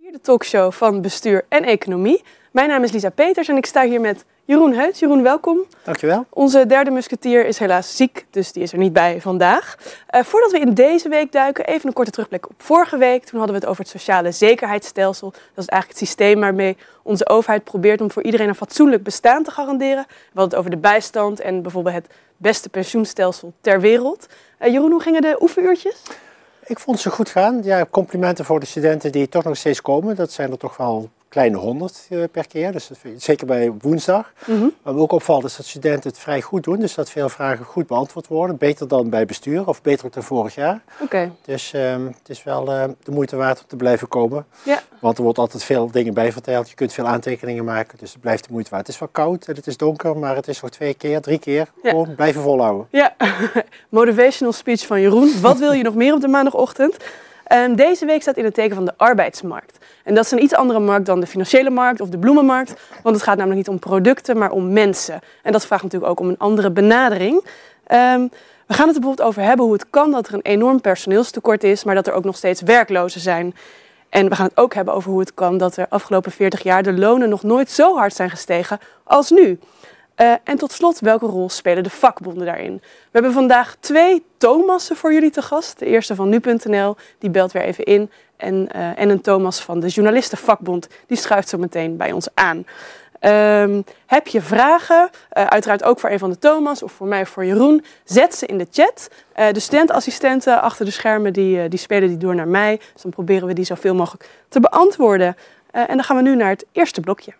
Hier de talkshow van Bestuur en Economie. Mijn naam is Lisa Peters en ik sta hier met Jeroen Heuts. Jeroen, welkom. Dankjewel. Onze derde musketier is helaas ziek, dus die is er niet bij vandaag. Voordat we in deze week duiken, even een korte terugblik op vorige week. Toen hadden we het over het sociale zekerheidsstelsel. Dat is eigenlijk het systeem waarmee onze overheid probeert om voor iedereen een fatsoenlijk bestaan te garanderen. We hadden het over de bijstand en bijvoorbeeld het beste pensioenstelsel ter wereld. Jeroen, hoe gingen de oefenuurtjes? Ik vond ze goed gaan. Ja, complimenten voor de studenten die toch nog steeds komen. Dat zijn er toch wel kleine 100 per keer. Dus zeker bij woensdag. Wat me ook opvalt is dat studenten het vrij goed doen. Dus dat veel vragen goed beantwoord worden. Beter dan bij bestuur of beter dan vorig jaar. Okay. Dus het is wel de moeite waard om te blijven komen. Ja. Want er wordt altijd veel dingen bij verteld. Je kunt veel aantekeningen maken. Dus het blijft de moeite waard. Het is wel koud en het is donker. Maar het is nog 2 keer, 3 keer. Ja. Gewoon blijven volhouden. Ja, motivational speech van Jeroen. Wat wil je nog meer op de maandagochtend? Deze week staat in het teken van de arbeidsmarkt. En dat is een iets andere markt dan de financiële markt of de bloemenmarkt. Want het gaat namelijk niet om producten, maar om mensen. En dat vraagt natuurlijk ook om een andere benadering. We gaan het er bijvoorbeeld over hebben hoe het kan dat er een enorm personeelstekort is, maar dat er ook nog steeds werklozen zijn. En we gaan het ook hebben over hoe het kan dat er afgelopen 40 jaar de lonen nog nooit zo hard zijn gestegen als nu. En tot slot, welke rol spelen de vakbonden daarin? We hebben vandaag 2 Thomassen voor jullie te gast. De eerste van nu.nl, die belt weer even in. En een Thomas van de Journalistenvakbond, die schuift zo meteen bij ons aan. Heb je vragen, uiteraard ook voor een van de Thomas of voor mij of voor Jeroen, zet ze in de chat. De studentassistenten achter de schermen die spelen die door naar mij. Dus dan proberen we die zoveel mogelijk te beantwoorden. En dan gaan we nu naar het eerste blokje.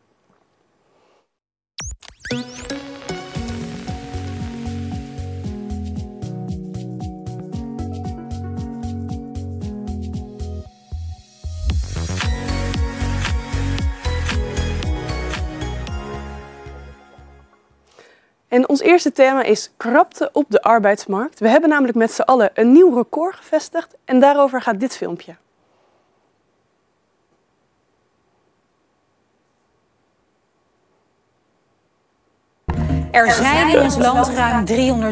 En ons eerste thema is krapte op de arbeidsmarkt. We hebben namelijk met z'n allen een nieuw record gevestigd en daarover gaat dit filmpje. Er zijn in ons land ruim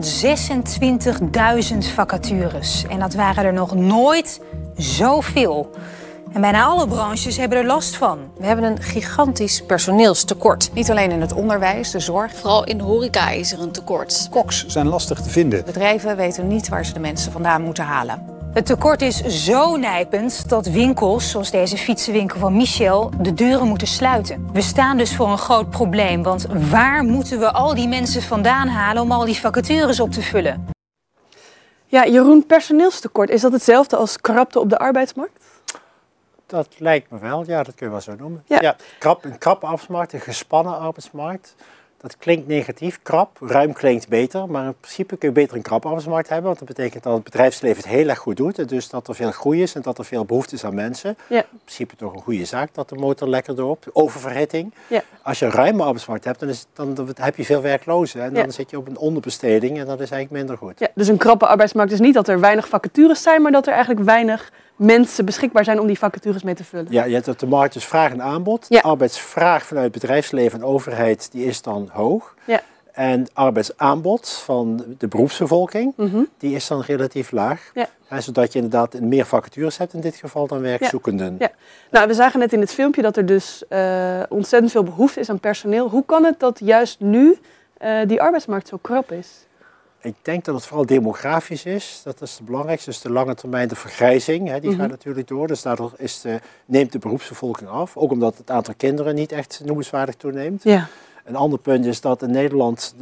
326.000 vacatures. En dat waren er nog nooit zoveel. En bijna alle branches hebben er last van. We hebben een gigantisch personeelstekort. Niet alleen in het onderwijs, de zorg. Vooral in de horeca is er een tekort. Koks zijn lastig te vinden. Bedrijven weten niet waar ze de mensen vandaan moeten halen. Het tekort is zo nijpend dat winkels, zoals deze fietsenwinkel van Michel, de deuren moeten sluiten. We staan dus voor een groot probleem, want waar moeten we al die mensen vandaan halen om al die vacatures op te vullen? Ja, Jeroen, personeelstekort, is dat hetzelfde als krapte op de arbeidsmarkt? Dat lijkt me wel, ja, dat kun je wel zo noemen. Ja. Ja, een krappe arbeidsmarkt, een gespannen arbeidsmarkt. Dat klinkt negatief, krap. Ruim klinkt beter, maar in principe kun je beter een krappe arbeidsmarkt hebben. Want dat betekent dat het bedrijfsleven het heel erg goed doet. En dus dat er veel groei is en dat er veel behoefte is aan mensen. Ja. In principe toch een goede zaak dat de motor lekker doorloopt. Oververhitting. Ja. Als je een ruime arbeidsmarkt hebt, dan heb je veel werklozen. En dan zit je op een onderbesteding en dat is eigenlijk minder goed. Ja, dus een krappe arbeidsmarkt is niet dat er weinig vacatures zijn, maar dat er eigenlijk weinig mensen beschikbaar zijn om die vacatures mee te vullen. Ja, je hebt op de markt dus vraag en aanbod. Ja. De arbeidsvraag vanuit bedrijfsleven en overheid die is dan hoog. Ja. En arbeidsaanbod van de beroepsbevolking, die is dan relatief laag. Ja. Zodat je inderdaad meer vacatures hebt in dit geval dan werkzoekenden. Ja. Nou, we zagen net in het filmpje dat er dus ontzettend veel behoefte is aan personeel. Hoe kan het dat juist nu die arbeidsmarkt zo krap is? Ik denk dat het vooral demografisch is. Dat is het belangrijkste. Dus de lange termijn de vergrijzing, die gaat natuurlijk door. Dus daardoor neemt de beroepsbevolking af. Ook omdat het aantal kinderen niet echt noemenswaardig toeneemt. Ja. Een ander punt is dat in Nederland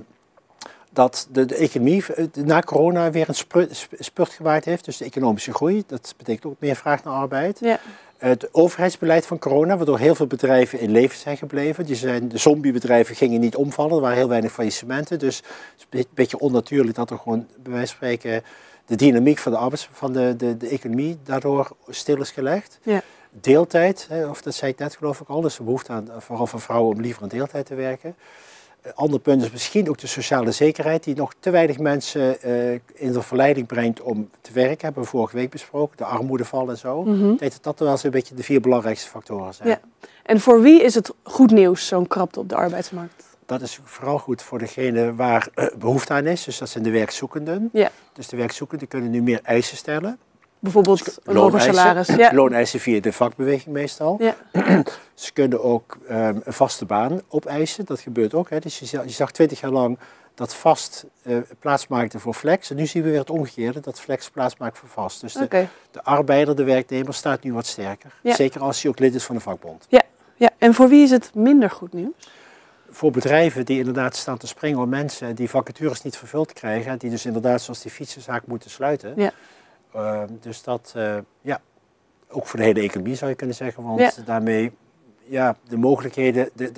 de economie na corona weer een spurt gewaaid heeft. Dus de economische groei, dat betekent ook meer vraag naar arbeid. Ja. Het overheidsbeleid van corona, waardoor heel veel bedrijven in leven zijn gebleven. De zombiebedrijven gingen niet omvallen, er waren heel weinig faillissementen. Dus het is een beetje onnatuurlijk dat er gewoon, bij wijze van spreken, de dynamiek van de economie daardoor stil is gelegd. Ja. Deeltijd, of dat zei ik net geloof ik al, dus de behoefte aan, vooral van vrouwen om liever in deeltijd te werken. Ander punt is misschien ook de sociale zekerheid, die nog te weinig mensen in de verleiding brengt om te werken. Hebben we vorige week besproken, de armoedeval en zo. Ik denk dat wel zo'n beetje de 4 belangrijkste factoren zijn. Ja. En voor wie is het goed nieuws, zo'n krapte op de arbeidsmarkt? Dat is vooral goed voor degene waar behoefte aan is, dus dat zijn de werkzoekenden. Ja. Dus de werkzoekenden kunnen nu meer eisen stellen. bijvoorbeeld een hoger salaris. Ja. Looneisen via de vakbeweging meestal. Ja. Ze kunnen ook een vaste baan opeisen. Dat gebeurt ook. Hè. Dus je zag 20 jaar lang dat vast plaats maakte voor flex. En nu zien we weer het omgekeerde, dat flex plaats maakt voor vast. Dus de arbeider, de werknemer, staat nu wat sterker. Ja. Zeker als hij ook lid is van de vakbond. Ja. Ja. En voor wie is het minder goed nieuws? Voor bedrijven die inderdaad staan te springen om mensen die vacatures niet vervuld krijgen. Die dus inderdaad zoals die fietsenzaak moeten sluiten. Ja. Dus dat, ook voor de hele economie zou je kunnen zeggen. Want daarmee, de mogelijkheden, de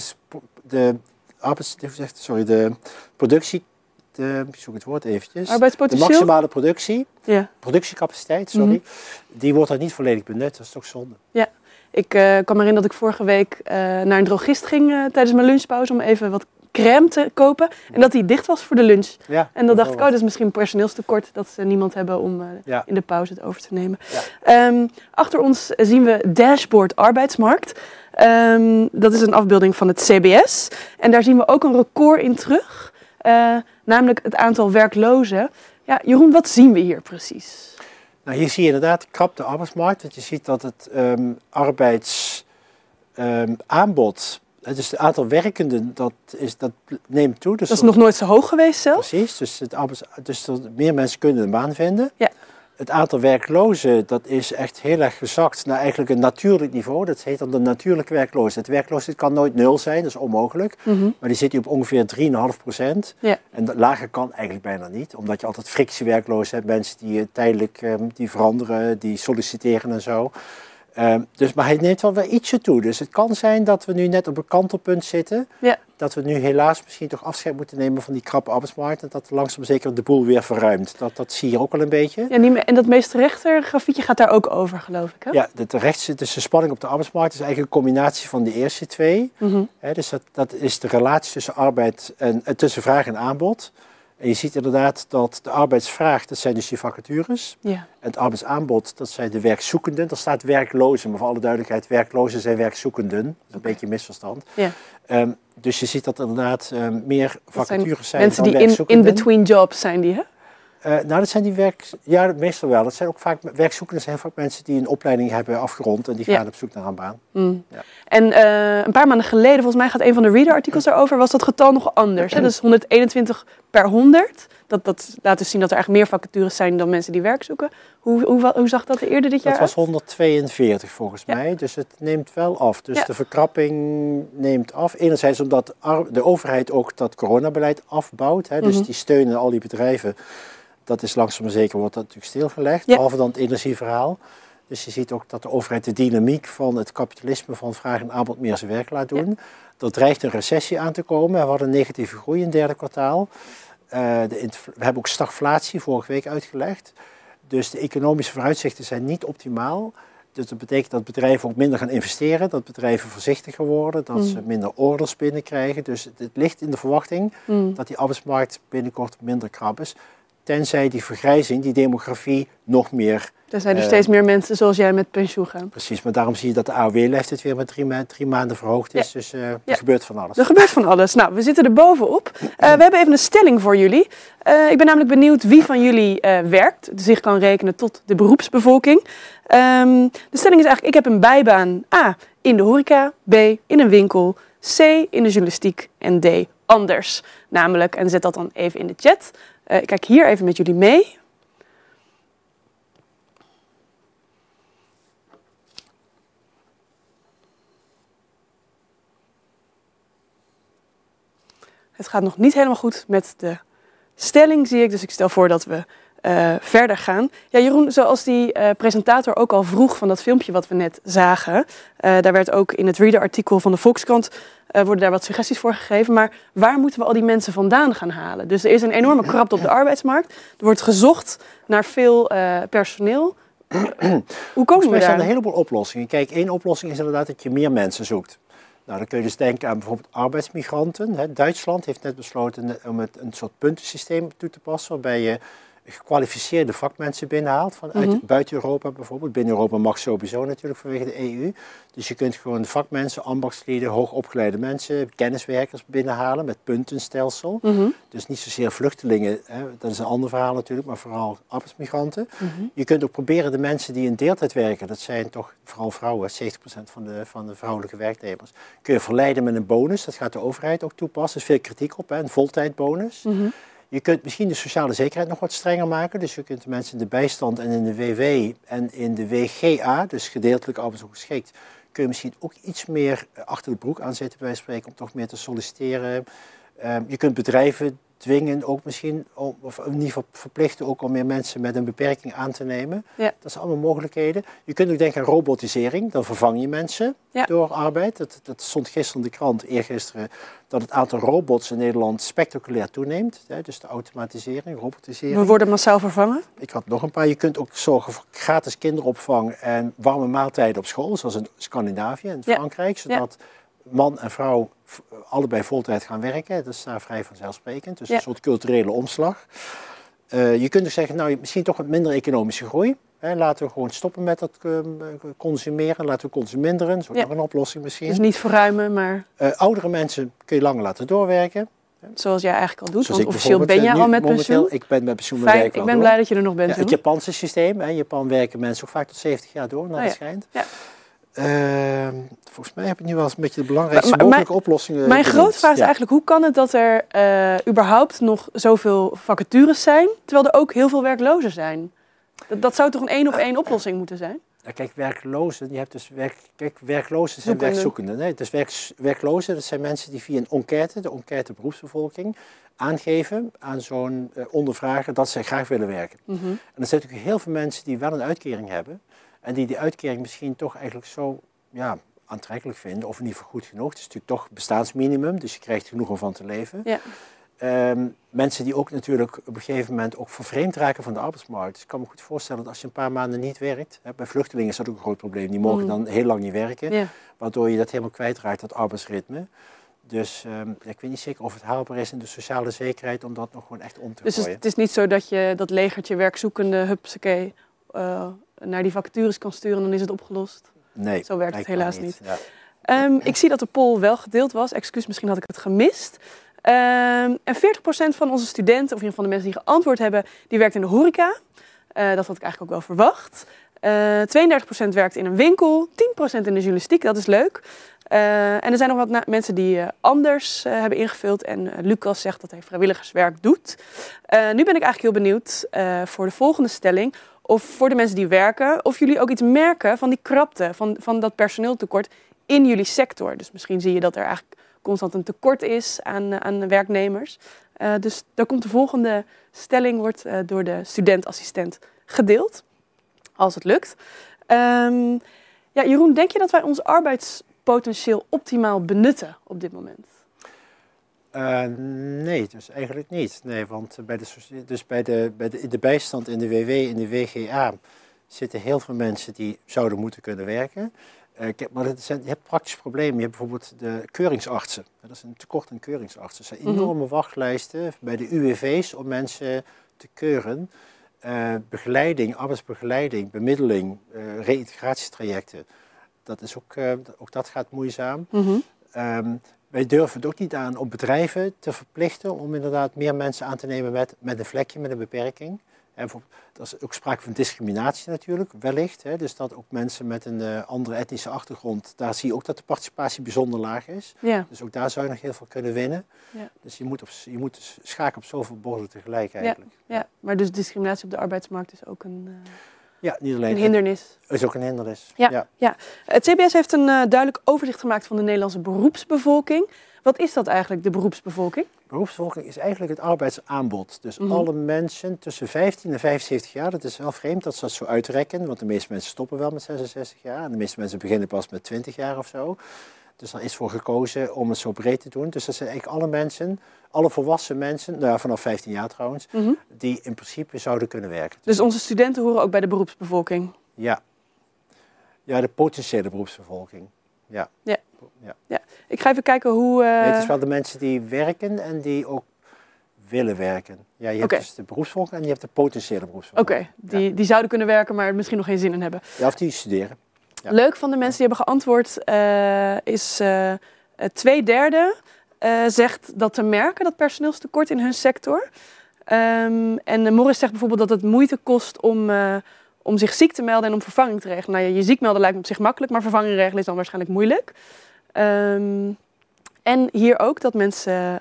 productie, ik zoek het woord eventjes. Arbeidspotentieel? De maximale productiecapaciteit, die wordt er niet volledig benut. Dat is toch zonde. Ja. Ik kan me herinneren dat ik vorige week naar een drogist ging tijdens mijn lunchpauze om even wat crème te kopen. En dat die dicht was voor de lunch. Ja, en dan dacht ik, dat is misschien een personeelstekort dat ze niemand hebben om in de pauze het over te nemen. Ja. Achter ons zien we Dashboard Arbeidsmarkt. Dat is een afbeelding van het CBS. En daar zien we ook een record in terug. Namelijk het aantal werklozen. Ja, Jeroen, wat zien we hier precies? Nou, hier zie je inderdaad krap de arbeidsmarkt. Want je ziet dat het arbeidsaanbod, dus het aantal werkenden, dat neemt toe. Dus dat is nog nooit zo hoog geweest zelfs? Precies, dus meer mensen kunnen een baan vinden. Ja. Het aantal werklozen, dat is echt heel erg gezakt naar eigenlijk een natuurlijk niveau. Dat heet dan de natuurlijke werkloosheid. De werkloosheid kan nooit 0 zijn, dat is onmogelijk. Mm-hmm. Maar die zit nu op ongeveer 3,5%. Ja. En lager kan eigenlijk bijna niet. Omdat je altijd frictiewerkloos hebt. Mensen die tijdelijk die veranderen, die solliciteren en zo. Maar hij neemt wel weer ietsje toe. Dus het kan zijn dat we nu net op een kantelpunt zitten. Ja. Dat we nu helaas misschien toch afscheid moeten nemen van die krappe arbeidsmarkt. En dat langzaam zeker de boel weer verruimt. Dat zie je ook al een beetje. Ja, en dat meest rechter grafiekje gaat daar ook over, geloof ik. Hè? Ja, dus de spanning op de arbeidsmarkt is eigenlijk een combinatie van de eerste twee. Mm-hmm. Dus dat is de relatie tussen arbeid en tussen vraag en aanbod. En je ziet inderdaad dat de arbeidsvraag, dat zijn dus die vacatures. Ja. En het arbeidsaanbod, dat zijn de werkzoekenden. Daar staat werklozen, maar voor alle duidelijkheid, werklozen zijn werkzoekenden. Dat is een beetje een misverstand. Ja. Dus je ziet dat inderdaad meer vacatures zijn mensen dan werkzoekenden. Mensen die in between jobs zijn die, hè? Dat zijn die ja, meestal wel. Dat zijn ook vaak werkzoekenden, zijn vaak mensen die een opleiding hebben afgerond en die gaan op zoek naar een baan. Mm. Ja. En een paar maanden geleden, volgens mij gaat een van de Reader-artikels daarover, was dat getal nog anders. Hè? Dus 121 per 100. Dat laat dus zien dat er eigenlijk meer vacatures zijn dan mensen die werk zoeken. Hoe zag dat er eerder dit jaar uit? Dat was 142 volgens mij, dus het neemt wel af. Dus de verkrapping neemt af. Enerzijds omdat de overheid ook dat coronabeleid afbouwt. Hè? Dus die steunen al die bedrijven. Dat is langzaam maar zeker, wordt dat natuurlijk stilgelegd, behalve dan het energieverhaal. Dus je ziet ook dat de overheid de dynamiek van het kapitalisme van vraag en aanbod meer zijn werk laat doen. Er dreigt een recessie aan te komen. We hadden een negatieve groei in het derde kwartaal. We hebben ook stagflatie vorige week uitgelegd. Dus de economische vooruitzichten zijn niet optimaal. Dus dat betekent dat bedrijven ook minder gaan investeren, dat bedrijven voorzichtiger worden, dat ze minder orders binnenkrijgen. Dus het ligt in de verwachting dat die arbeidsmarkt binnenkort minder krap is. Tenzij die vergrijzing, die demografie, nog meer... Er zijn er steeds meer mensen zoals jij met pensioen gaan. Precies, maar daarom zie je dat de AOW-leeftijd weer met 3 maanden verhoogd is. Ja. Dus er gebeurt van alles. Er gebeurt van alles. Nou, we zitten er bovenop. We hebben even een stelling voor jullie. Ik ben namelijk benieuwd wie van jullie werkt, zich kan rekenen tot de beroepsbevolking. De stelling is eigenlijk, ik heb een bijbaan A, in de horeca, B, in een winkel, C, in de journalistiek en D, anders. Namelijk, en zet dat dan even in de chat... Ik kijk hier even met jullie mee. Het gaat nog niet helemaal goed met de stelling, zie ik. Dus ik stel voor dat we verder gaan. Ja, Jeroen, zoals die presentator ook al vroeg van dat filmpje wat we net zagen. Daar werd ook in het Reader-artikel van de Volkskrant... worden daar wat suggesties voor gegeven. Maar waar moeten we al die mensen vandaan gaan halen? Dus er is een enorme krapte op de arbeidsmarkt. Er wordt gezocht naar veel personeel. Hoe komen we daar? Er zijn een heleboel oplossingen. Kijk, één oplossing is inderdaad dat je meer mensen zoekt. Nou, dan kun je dus denken aan bijvoorbeeld arbeidsmigranten. Duitsland heeft net besloten om een soort puntensysteem toe te passen, waarbij je gekwalificeerde vakmensen binnenhaalt vanuit buiten Europa bijvoorbeeld. Binnen Europa mag sowieso natuurlijk vanwege de EU. Dus je kunt gewoon vakmensen, ambachtslieden, hoogopgeleide mensen, kenniswerkers binnenhalen met puntenstelsel. Dus niet zozeer vluchtelingen, dat is een ander verhaal natuurlijk, maar vooral arbeidsmigranten. Je kunt ook proberen de mensen die in deeltijd werken, dat zijn toch vooral vrouwen, 70% van de vrouwelijke werknemers, kun je verleiden met een bonus. Dat gaat de overheid ook toepassen. Er is veel kritiek op, een voltijdbonus. Je kunt misschien de sociale zekerheid nog wat strenger maken. Dus je kunt de mensen in de bijstand en in de WW en in de WGA, dus gedeeltelijk arbeidsongeschikt, kun je misschien ook iets meer achter de broek aanzetten bij wijze van spreken om toch meer te solliciteren. Je kunt bedrijven dwingen ook misschien, of in ieder geval verplichten ook om meer mensen met een beperking aan te nemen. Ja. Dat zijn allemaal mogelijkheden. Je kunt ook denken aan robotisering, dan vervang je mensen door arbeid. Dat stond gisteren in de krant, eergisteren, dat het aantal robots in Nederland spectaculair toeneemt. Dus de automatisering, robotisering. We worden massaal vervangen? Ik had nog een paar. Je kunt ook zorgen voor gratis kinderopvang en warme maaltijden op school, zoals in Scandinavië en Frankrijk, zodat man en vrouw allebei voltijd gaan werken. Dat is daar vrij vanzelfsprekend. Dus een soort culturele omslag. Je kunt ook zeggen, nou, misschien toch wat minder economische groei. Laten we gewoon stoppen met dat consumeren. Laten we consumeren. Dat is ook nog een oplossing misschien. Dus niet verruimen, maar... oudere mensen kun je langer laten doorwerken. Zoals jij eigenlijk al doet, want officieel ben je al met pensioen. Ik ben met pensioen. Fijn, ik ben blij dat je er nog bent. Het Japanse systeem. In Japan werken mensen ook vaak tot 70 jaar door, naar het schijnt. Ja. Volgens mij heb ik nu wel eens een beetje de belangrijkste mogelijke oplossingen. Mijn grote vraag is eigenlijk, hoe kan het dat er überhaupt nog zoveel vacatures zijn, terwijl er ook heel veel werklozen zijn? Dat zou toch een 1-op-1 oplossing moeten zijn? Ja, kijk, werklozen, je hebt dus werklozen zijn werkzoekenden. Nee, dus werklozen, dat zijn mensen die via een enquête, de enquête beroepsbevolking, aangeven aan zo'n ondervrager dat zij graag willen werken. En er zijn natuurlijk heel veel mensen die wel een uitkering hebben. En die uitkering misschien toch eigenlijk zo aantrekkelijk vinden, of in ieder geval goed genoeg. Het is natuurlijk toch bestaansminimum, dus je krijgt genoeg om van te leven. Ja. Mensen die ook natuurlijk op een gegeven moment ook vervreemd raken van de arbeidsmarkt. Dus ik kan me goed voorstellen dat als je een paar maanden niet werkt, bij vluchtelingen is dat ook een groot probleem, die mogen dan heel lang niet werken, waardoor je dat helemaal kwijtraakt, dat arbeidsritme. Dus ik weet niet zeker of het haalbaar is in de sociale zekerheid om dat nog gewoon echt om te gooien. Dus het is niet zo dat je dat legertje werkzoekende hupsakee naar die vacatures kan sturen en dan is het opgelost? Nee, zo werkt het helaas niet. Ja. Ik zie dat de poll wel gedeeld was. Excuus, misschien had ik het gemist. En 40% van onze studenten, of in ieder geval de mensen die geantwoord hebben, die werkt in de horeca. Dat had ik eigenlijk ook wel verwacht. 32% werkt in een winkel, 10% in de journalistiek, dat is leuk. En er zijn nog wat mensen die anders hebben ingevuld. En Lucas zegt dat hij vrijwilligerswerk doet. Nu ben ik eigenlijk heel benieuwd voor de volgende stelling. Of voor de mensen die werken, of jullie ook iets merken van die krapte, van dat personeeltekort in jullie sector. Dus misschien zie je dat er eigenlijk constant een tekort is aan werknemers. Dus daar komt de volgende stelling, wordt door de studentassistent gedeeld. Als het lukt. Jeroen, denk je dat wij ons arbeidspotentieel optimaal benutten op dit moment? Nee, dus eigenlijk niet. Nee, want bij de bijstand in de WW en de WGA zitten heel veel mensen die zouden moeten kunnen werken. Maar je hebt praktische problemen. Je hebt bijvoorbeeld de keuringsartsen. Dat is een tekort aan keuringsartsen. Er zijn enorme wachtlijsten bij de UWV's om mensen te keuren. Begeleiding, arbeidsbegeleiding, bemiddeling, reïntegratietrajecten. Dat is ook dat gaat moeizaam. Wij durven het ook niet aan om bedrijven te verplichten om inderdaad meer mensen aan te nemen met een vlekje, met een beperking. En er is ook sprake van discriminatie natuurlijk, wellicht. Dus dat ook mensen met een andere etnische achtergrond, daar zie je ook dat de participatie bijzonder laag is. Ja. Dus ook daar zou je nog heel veel kunnen winnen. Ja. Dus je moet schaken op zoveel borden tegelijk eigenlijk. Ja, maar dus discriminatie op de arbeidsmarkt is ook een... niet alleen een hindernis. Is ook een hindernis. Ja. Het CBS heeft een duidelijk overzicht gemaakt van de Nederlandse beroepsbevolking. Wat is dat eigenlijk, de beroepsbevolking? Beroepsbevolking is eigenlijk het arbeidsaanbod. Dus alle mensen tussen 15 en 75 jaar, dat is wel vreemd dat ze dat zo uitrekken. Want de meeste mensen stoppen wel met 66 jaar. En de meeste mensen beginnen pas met 20 jaar of zo. Dus daar is voor gekozen om het zo breed te doen. Dus dat zijn eigenlijk alle mensen, alle volwassen mensen, vanaf 15 jaar trouwens, die in principe zouden kunnen werken. Dus onze studenten horen ook bij de beroepsbevolking? Ja. Ja, de potentiële beroepsbevolking. Ja. Ik ga even kijken hoe... Nee, het is wel de mensen die werken en die ook willen werken. Ja, je hebt dus de beroepsvolk en je hebt de potentiële beroepsvolk. Oké, die zouden kunnen werken, maar misschien nog geen zin in hebben. Ja, of die studeren. Ja. Leuk van de mensen die hebben geantwoord is 2/3 zegt dat te merken, dat personeelstekort in hun sector. En Morris zegt bijvoorbeeld dat het moeite kost om zich ziek te melden en om vervanging te regelen. Nou ja, je ziek melden lijkt me op zich makkelijk, maar vervanging regelen is dan waarschijnlijk moeilijk. En hier ook dat mensen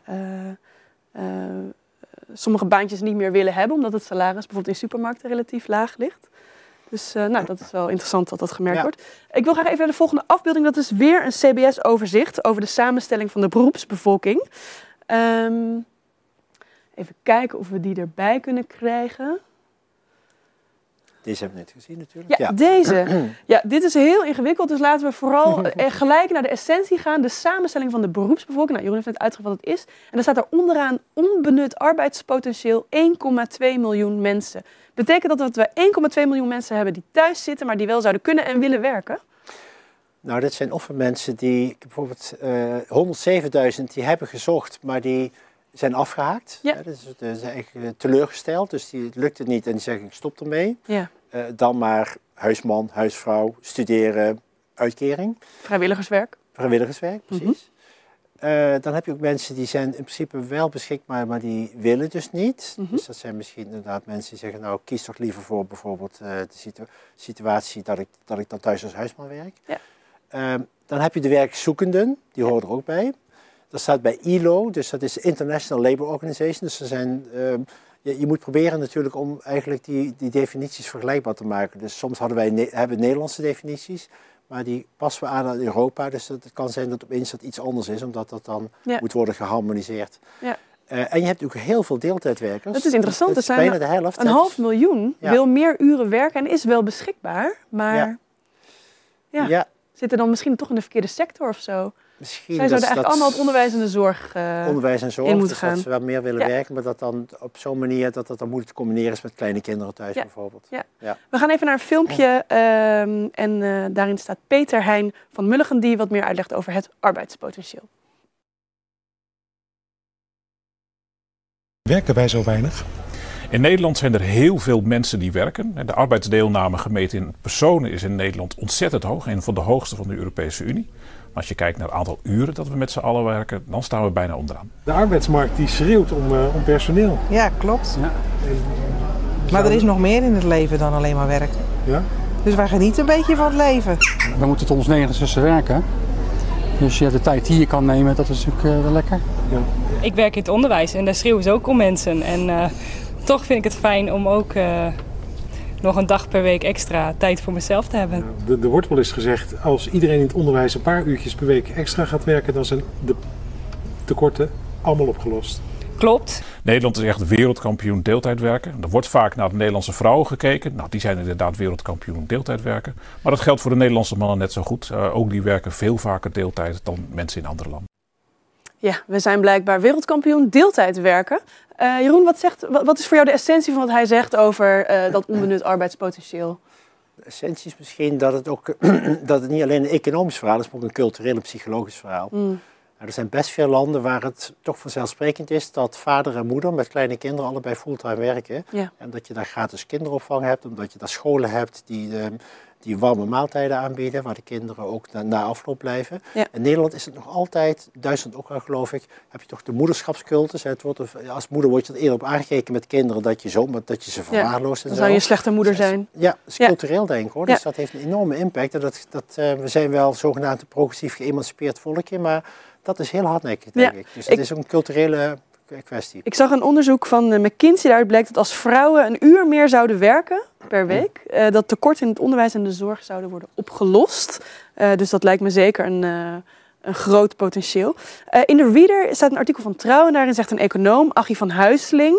sommige baantjes niet meer willen hebben, omdat het salaris bijvoorbeeld in supermarkten relatief laag ligt. Dus dat is wel interessant dat dat gemerkt wordt. Ik wil graag even naar de volgende afbeelding. Dat is weer een CBS-overzicht over de samenstelling van de beroepsbevolking. Even kijken of we die erbij kunnen krijgen. Deze hebben we net gezien natuurlijk. Ja, deze. Ja, dit is heel ingewikkeld, dus laten we vooral gelijk naar de essentie gaan. De samenstelling van de beroepsbevolking. Nou, Jeroen heeft net uitgelegd wat het is. En dan staat er onderaan onbenut arbeidspotentieel 1,2 miljoen mensen. Betekent dat we 1,2 miljoen mensen hebben die thuis zitten, maar die wel zouden kunnen en willen werken? Nou, dat zijn of mensen die bijvoorbeeld 107.000 die hebben gezocht, maar die zijn afgehaakt. Ja. Dus ze zijn eigenlijk teleurgesteld, dus die lukt het niet en die zeggen ik stop ermee. Ja. Dan maar huisman, huisvrouw, studeren, uitkering. Vrijwilligerswerk. Vrijwilligerswerk, precies. Dan heb je ook mensen die zijn in principe wel beschikbaar, maar die willen dus niet. Dus dat zijn misschien inderdaad mensen die zeggen, nou kies toch liever voor bijvoorbeeld de situatie dat ik dan thuis als huisman werk. Ja. Dan heb je de werkzoekenden, die horen er ook bij. Dat staat bij ILO, dus dat is de International Labour Organization. Dus er zijn, je moet proberen natuurlijk om eigenlijk die definities vergelijkbaar te maken. Dus soms hebben Nederlandse definities, maar die passen we aan Europa. Dus het kan zijn dat opeens dat iets anders is, omdat dat dan moet worden geharmoniseerd. Ja. En je hebt ook heel veel deeltijdwerkers. Dat is interessant. Dat is bijna de helft. 500.000 wil meer uren werken en is wel beschikbaar. Maar zit er dan misschien toch in de verkeerde sector of zo? Misschien zij zouden eigenlijk allemaal het onderwijs en de zorg in moeten gaan. Dat ze wel meer willen werken, maar dat dan op zo'n manier dat dan moeilijk te combineren is met kleine kinderen thuis bijvoorbeeld. Ja. Ja. We gaan even naar een filmpje en daarin staat Peter Heijn van Mulligen die wat meer uitlegt over het arbeidspotentieel. Werken wij zo weinig? In Nederland zijn er heel veel mensen die werken. De arbeidsdeelname gemeten in personen is in Nederland ontzettend hoog. Een van de hoogste van de Europese Unie. Maar als je kijkt naar het aantal uren dat we met z'n allen werken, dan staan we bijna onderaan. De arbeidsmarkt die schreeuwt om personeel. Ja, klopt. Ja. Maar er is nog meer in het leven dan alleen maar werken. Ja? Dus wij genieten een beetje van het leven. We moeten tot ons 69 werken. Dus de tijd die je kan nemen, dat is natuurlijk wel lekker. Ja. Ik werk in het onderwijs en daar schreeuwen ze ook om mensen. En toch vind ik het fijn om ook nog een dag per week extra tijd voor mezelf te hebben. Er wordt wel eens gezegd, als iedereen in het onderwijs een paar uurtjes per week extra gaat werken, dan zijn de tekorten allemaal opgelost. Klopt. Nederland is echt wereldkampioen deeltijdwerken. Er wordt vaak naar de Nederlandse vrouwen gekeken. Nou, die zijn inderdaad wereldkampioen deeltijdwerken. Maar dat geldt voor de Nederlandse mannen net zo goed. Ook die werken veel vaker deeltijd dan mensen in andere landen. Ja, we zijn blijkbaar wereldkampioen deeltijd werken. Jeroen, wat is voor jou de essentie van wat hij zegt over dat onbenut arbeidspotentieel? De essentie is misschien dat het niet alleen een economisch verhaal is, maar ook een cultureel en psychologisch verhaal. Er zijn best veel landen waar het toch vanzelfsprekend is dat vader en moeder met kleine kinderen allebei fulltime werken. Ja. En dat je daar gratis kinderopvang hebt, omdat je daar scholen hebt die warme maaltijden aanbieden, waar de kinderen ook na afloop blijven. Ja. In Nederland is het nog altijd, Duitsland ook al geloof ik, heb je toch de moederschapscultus. Als moeder word je er eerder op aangekeken met kinderen dat je ze verwaarloost. Dan zou je een slechte moeder zijn. Ja, dat is cultureel denk ik hoor. Dus dat heeft een enorme impact. En we zijn wel zogenaamd een progressief geëmancipeerd volkje, maar dat is heel hardnekkig denk ik. Dus het is ook een culturele kwestie. Ik zag een onderzoek van McKinsey, daaruit blijkt dat als vrouwen een uur meer zouden werken per week, dat tekort in het onderwijs en de zorg zouden worden opgelost. Dus dat lijkt me zeker een groot potentieel. In de Reader staat een artikel van Trouw en daarin zegt een econoom, Achie van Huisling,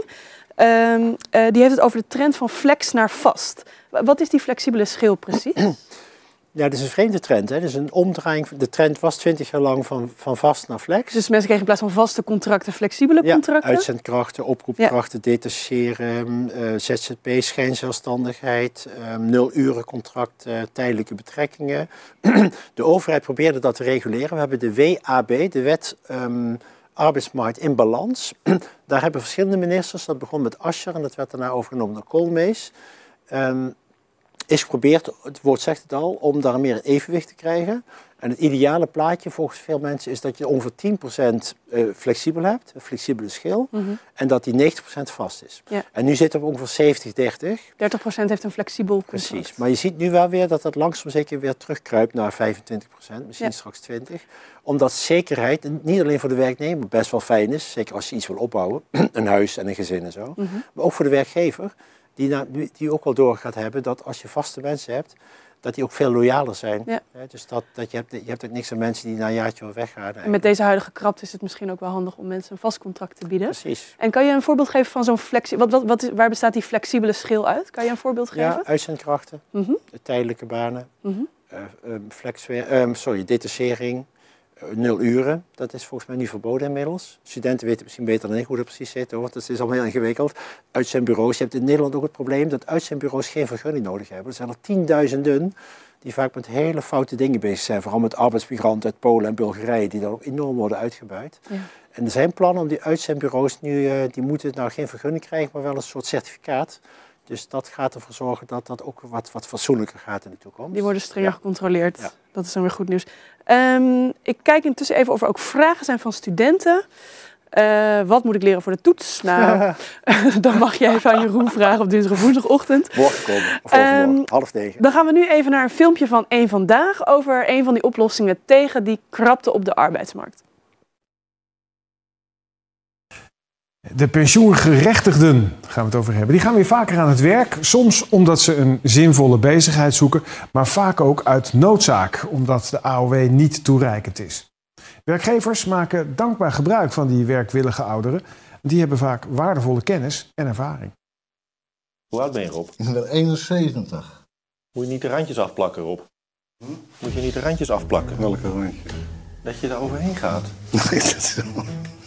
die heeft het over de trend van flex naar vast. Wat is die flexibele schil precies? Ja, dat is een vreemde trend. Hè? Dus een omdraaiing. De trend was 20 jaar lang van vast naar flex. Dus mensen kregen in plaats van vaste contracten flexibele contracten? Ja, uitzendkrachten, oproepkrachten, detacheren, ZZP, schijnzelfstandigheid, 0-urencontract, tijdelijke betrekkingen. De overheid probeerde dat te reguleren. We hebben de WAB, de Wet arbeidsmarkt in balans. Daar hebben verschillende ministers, dat begon met Asscher en dat werd daarna overgenomen door Koolmees, is geprobeerd, het woord zegt het al, om daar meer een evenwicht te krijgen. En het ideale plaatje volgens veel mensen is dat je ongeveer 10% flexibel hebt, een flexibele schil, en dat die 90% vast is. Ja. En nu zitten we ongeveer 70-30. 30% heeft een flexibel contract. Precies, maar je ziet nu wel weer dat dat langzaam zeker weer terugkruipt naar 25%, misschien straks 20%. Omdat zekerheid, niet alleen voor de werknemer, best wel fijn is, zeker als je iets wil opbouwen, een huis en een gezin en zo, maar ook voor de werkgever, die ook wel door gaat hebben dat als je vaste mensen hebt, dat die ook veel loyaler zijn. Ja. Dus je hebt ook niks aan mensen die na een jaartje wel weggaan. En met deze huidige krapte is het misschien ook wel handig om mensen een vast contract te bieden. Precies. En kan je een voorbeeld geven van zo'n waar bestaat die flexibele schil uit? Kan je een voorbeeld geven? Ja, uitzendkrachten, tijdelijke banen, detachering, 0 uren. Dat is volgens mij niet verboden inmiddels. Studenten weten misschien beter dan ik hoe dat precies zit, hoor. Dat is allemaal heel ingewikkeld. Uitzendbureaus. Je hebt in Nederland ook het probleem dat uitzendbureaus geen vergunning nodig hebben. Er zijn er tienduizenden die vaak met hele foute dingen bezig zijn. Vooral met arbeidsmigranten uit Polen en Bulgarije die dan ook enorm worden uitgebuit. Ja. En er zijn plannen om die uitzendbureaus nu, die moeten nou geen vergunning krijgen, maar wel een soort certificaat. Dus dat gaat ervoor zorgen dat dat ook wat fatsoenlijker gaat in de toekomst. Die worden strenger gecontroleerd. Ja. Dat is dan weer goed nieuws. Ik kijk intussen even of er ook vragen zijn van studenten. Wat moet ik leren voor de toets? Nou, dan mag je even aan Jeroen vragen op dinsdag of woensdagochtend. Morgen komen, of overmorgen, 8:30. Dan gaan we nu even naar een filmpje van Eén Vandaag over een van die oplossingen tegen die krapte op de arbeidsmarkt. De pensioengerechtigden, gaan we het over hebben, die gaan weer vaker aan het werk. Soms omdat ze een zinvolle bezigheid zoeken, maar vaak ook uit noodzaak, omdat de AOW niet toereikend is. Werkgevers maken dankbaar gebruik van die werkwillige ouderen. Die hebben vaak waardevolle kennis en ervaring. Hoe oud ben je, Rob? Ik ben 71. Moet je niet de randjes afplakken, Rob? Moet je niet de randjes afplakken? Welke randje? Dat je er overheen gaat. Nee, dat is wel...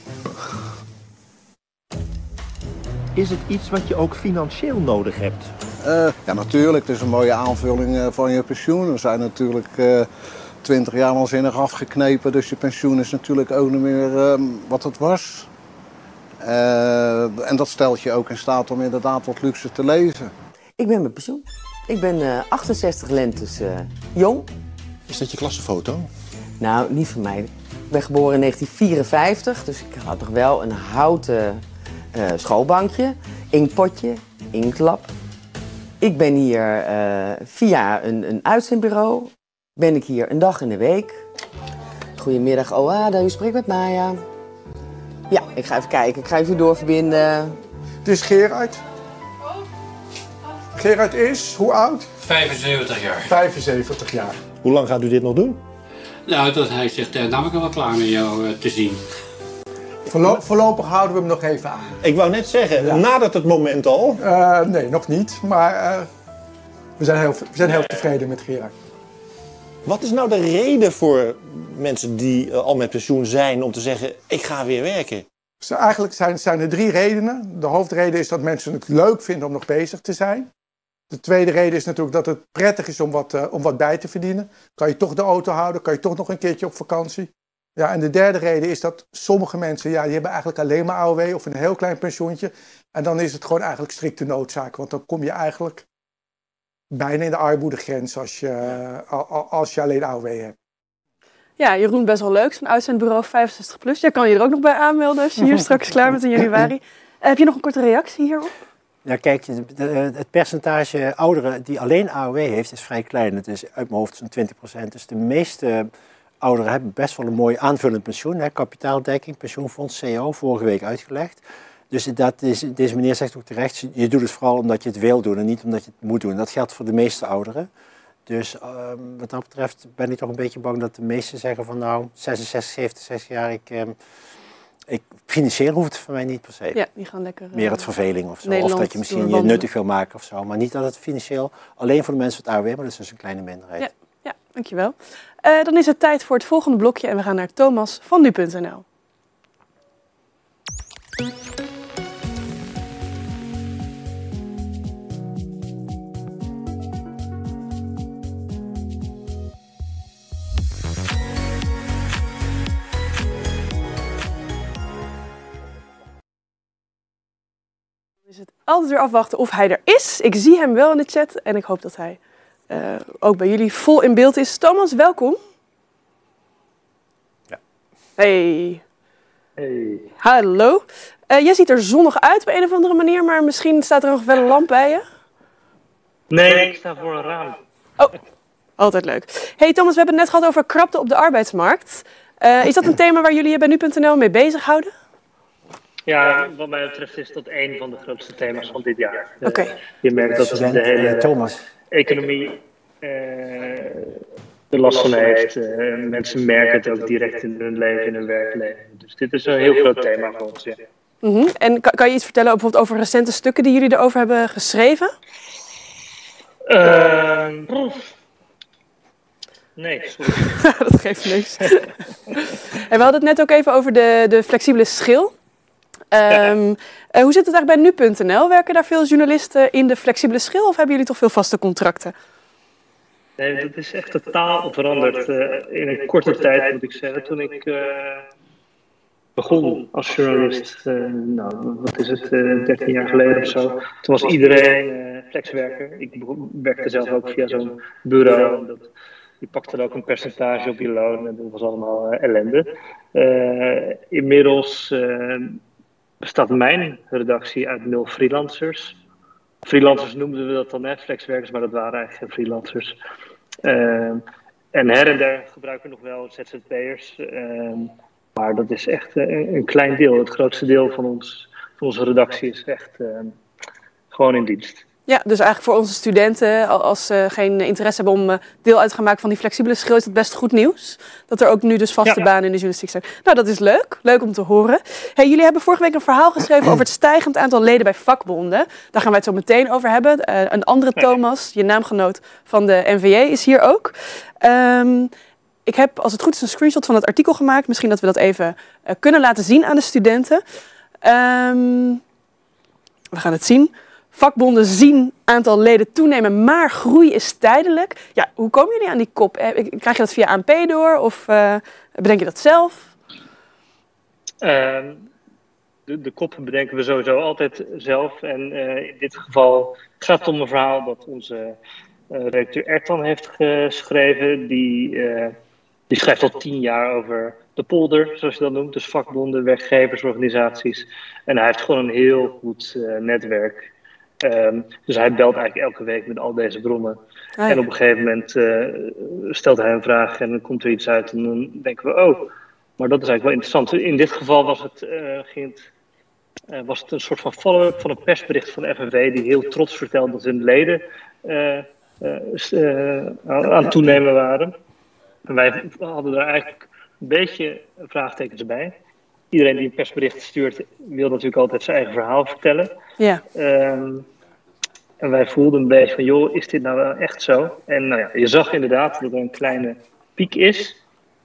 Is het iets wat je ook financieel nodig hebt? Ja, natuurlijk. Het is een mooie aanvulling van je pensioen. We zijn natuurlijk 20 jaar waanzinnig afgeknepen, dus je pensioen is natuurlijk ook niet meer wat het was. En dat stelt je ook in staat om inderdaad wat luxe te leven. Ik ben met pensioen. Ik ben 68 lentes jong. Is dat je klassenfoto? Nou, niet van mij. Ik ben geboren in 1954, dus ik had nog wel een houten schoolbankje, inkpotje, inklap. Ik ben hier via een uitzendbureau. Ben ik hier een dag in de week. Goedemiddag, OADA, u spreekt met Maya. Ja, ik ga even kijken. Ik ga even doorverbinden. Het is Gerard. Gerard is, hoe oud? 75 jaar. 75 jaar. Hoe lang gaat u dit nog doen? Nou, dat hij zegt, nou ben ik er wel klaar met jou te zien. Voorlopig houden we hem nog even aan. Ik wou net zeggen, nadert het moment al? Nee, nog niet. Maar we zijn heel tevreden met Gerard. Wat is nou de reden voor mensen die al met pensioen zijn om te zeggen, ik ga weer werken? Dus eigenlijk zijn er 3 redenen. De hoofdreden is dat mensen het leuk vinden om nog bezig te zijn. De tweede reden is natuurlijk dat het prettig is om wat bij te verdienen. Kan je toch de auto houden, kan je toch nog een keertje op vakantie. Ja, en de derde reden is dat sommige mensen, die hebben eigenlijk alleen maar AOW of een heel klein pensioentje. En dan is het gewoon eigenlijk strikte noodzaak, want dan kom je eigenlijk bijna in de armoedegrens als je alleen AOW hebt. Ja, Jeroen, best wel leuk. Zo'n uitzendbureau 65 plus. Jij kan je er ook nog bij aanmelden als je hier straks klaar bent in januari. Heb je nog een korte reactie hierop? Ja, kijk, het percentage ouderen die alleen AOW heeft is vrij klein. Het is uit mijn hoofd zo'n 20%. Dus de meeste ouderen hebben best wel een mooi aanvullend pensioen. Hè? Kapitaaldekking, pensioenfonds, CO, vorige week uitgelegd. Dus deze meneer zegt ook terecht, je doet het vooral omdat je het wil doen en niet omdat je het moet doen. Dat geldt voor de meeste ouderen. Dus wat dat betreft ben ik toch een beetje bang dat de meesten zeggen van nou, 66, 70, 60 jaar, financieel hoeft het voor mij niet per se. Ja, die gaan lekker... Meer het verveling of zo. Nederland, of dat je misschien je nuttig wil maken of zo. Maar niet dat het financieel alleen voor de mensen met AOW, maar dat is dus een kleine minderheid. Ja, dankjewel. Dan is het tijd voor het volgende blokje en we gaan naar Thomas van nu.nl. het altijd weer afwachten of hij er is. Ik zie hem wel in de chat en ik hoop dat hij ook bij jullie vol in beeld is. Thomas, welkom. Ja. Hey. Hey. Hallo. Jij ziet er zonnig uit op een of andere manier, maar misschien staat er nog wel een lamp bij je? Nee, ik sta voor een raam. Oh, altijd leuk. Hey Thomas, we hebben het net gehad over krapte op de arbeidsmarkt. Is dat een thema waar jullie je bij nu.nl mee bezighouden? Ja, wat mij betreft is dat een van de grootste thema's van dit jaar. Oké. Je merkt dat de hele economie er last van heeft. Mensen merken het ook direct in hun leven, in hun werkleven. Dus dit is een heel groot thema voor ons, ja. En kan je iets vertellen bijvoorbeeld over recente stukken die jullie erover hebben geschreven? Nee, sorry. Dat geeft niks. En we hadden het net ook even over de flexibele schil. Hoe zit het eigenlijk bij nu.nl? Werken daar veel journalisten in de flexibele schil of hebben jullie toch veel vaste contracten? Nee, dat is echt totaal veranderd in een korte tijd, moet ik zeggen. Toen ik begon als journalist, wat is het, 13 jaar geleden of zo. Toen was iedereen flexwerker. Ik werkte zelf ook via zo'n bureau. Je pakte er ook een percentage op je loon en dat was allemaal ellende. Inmiddels bestaat mijn redactie uit 0 freelancers. Freelancers noemden we dat dan net, flexwerkers, maar dat waren eigenlijk geen freelancers. En her en der gebruiken we nog wel ZZP'ers. Maar dat is echt een klein deel. Het grootste deel van onze redactie is echt gewoon in dienst. Ja, dus eigenlijk voor onze studenten, als ze geen interesse hebben om deel uit te gaan maken van die flexibele schil, is dat best goed nieuws. Dat er ook nu dus vaste banen in de journalistiek zijn. Nou, dat is leuk. Leuk om te horen. Hey, jullie hebben vorige week een verhaal geschreven over het stijgend aantal leden bij vakbonden. Daar gaan wij het zo meteen over hebben. Een andere Thomas, je naamgenoot van de NVJ, is hier ook. Ik heb, als het goed is, een screenshot van het artikel gemaakt. Misschien dat we dat even kunnen laten zien aan de studenten. We gaan het zien. Vakbonden zien aantal leden toenemen, maar groei is tijdelijk. Ja, hoe komen jullie aan die kop? Krijg je dat via ANP door of bedenk je dat zelf? De koppen bedenken we sowieso altijd zelf. En in dit geval gaat het om een verhaal dat onze redacteur Ertan heeft geschreven. Die schrijft al 10 jaar over de polder, zoals je dat noemt. Dus vakbonden, werkgeversorganisaties. En hij heeft gewoon een heel goed netwerk. Dus hij belt eigenlijk elke week met al deze bronnen. En op een gegeven moment stelt hij een vraag en dan komt er iets uit. En dan denken we, oh, maar dat is eigenlijk wel interessant. In dit geval was het een soort van follow-up van een persbericht van de FNV... die heel trots vertelde dat hun leden aan het toenemen waren. En wij hadden daar eigenlijk een beetje vraagtekens bij. Iedereen die een persbericht stuurt wil natuurlijk altijd zijn eigen verhaal vertellen. Ja. En wij voelden een beetje van, joh, is dit nou wel echt zo? En nou ja, je zag inderdaad dat er een kleine piek is,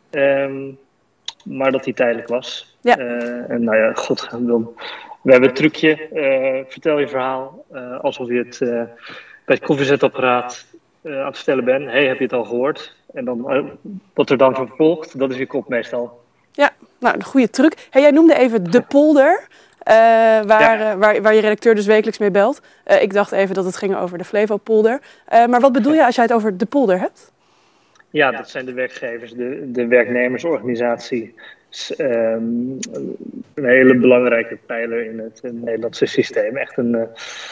maar dat die tijdelijk was. Ja. En nou ja, god, we hebben het trucje, vertel je verhaal alsof je het bij het koffiezetapparaat aan het vertellen bent. Hey, heb je het al gehoord? En dan, wat er dan vervolgt, dat is je kop meestal. Ja, nou, een goede truc. Hey, jij noemde even de polder, waar je redacteur dus wekelijks mee belt. Ik dacht even dat het ging over de Flevopolder. Maar wat bedoel je als jij het over de polder hebt? Ja, dat zijn de werkgevers, de werknemersorganisatie. Een hele belangrijke pijler in het Nederlandse systeem. Echt een...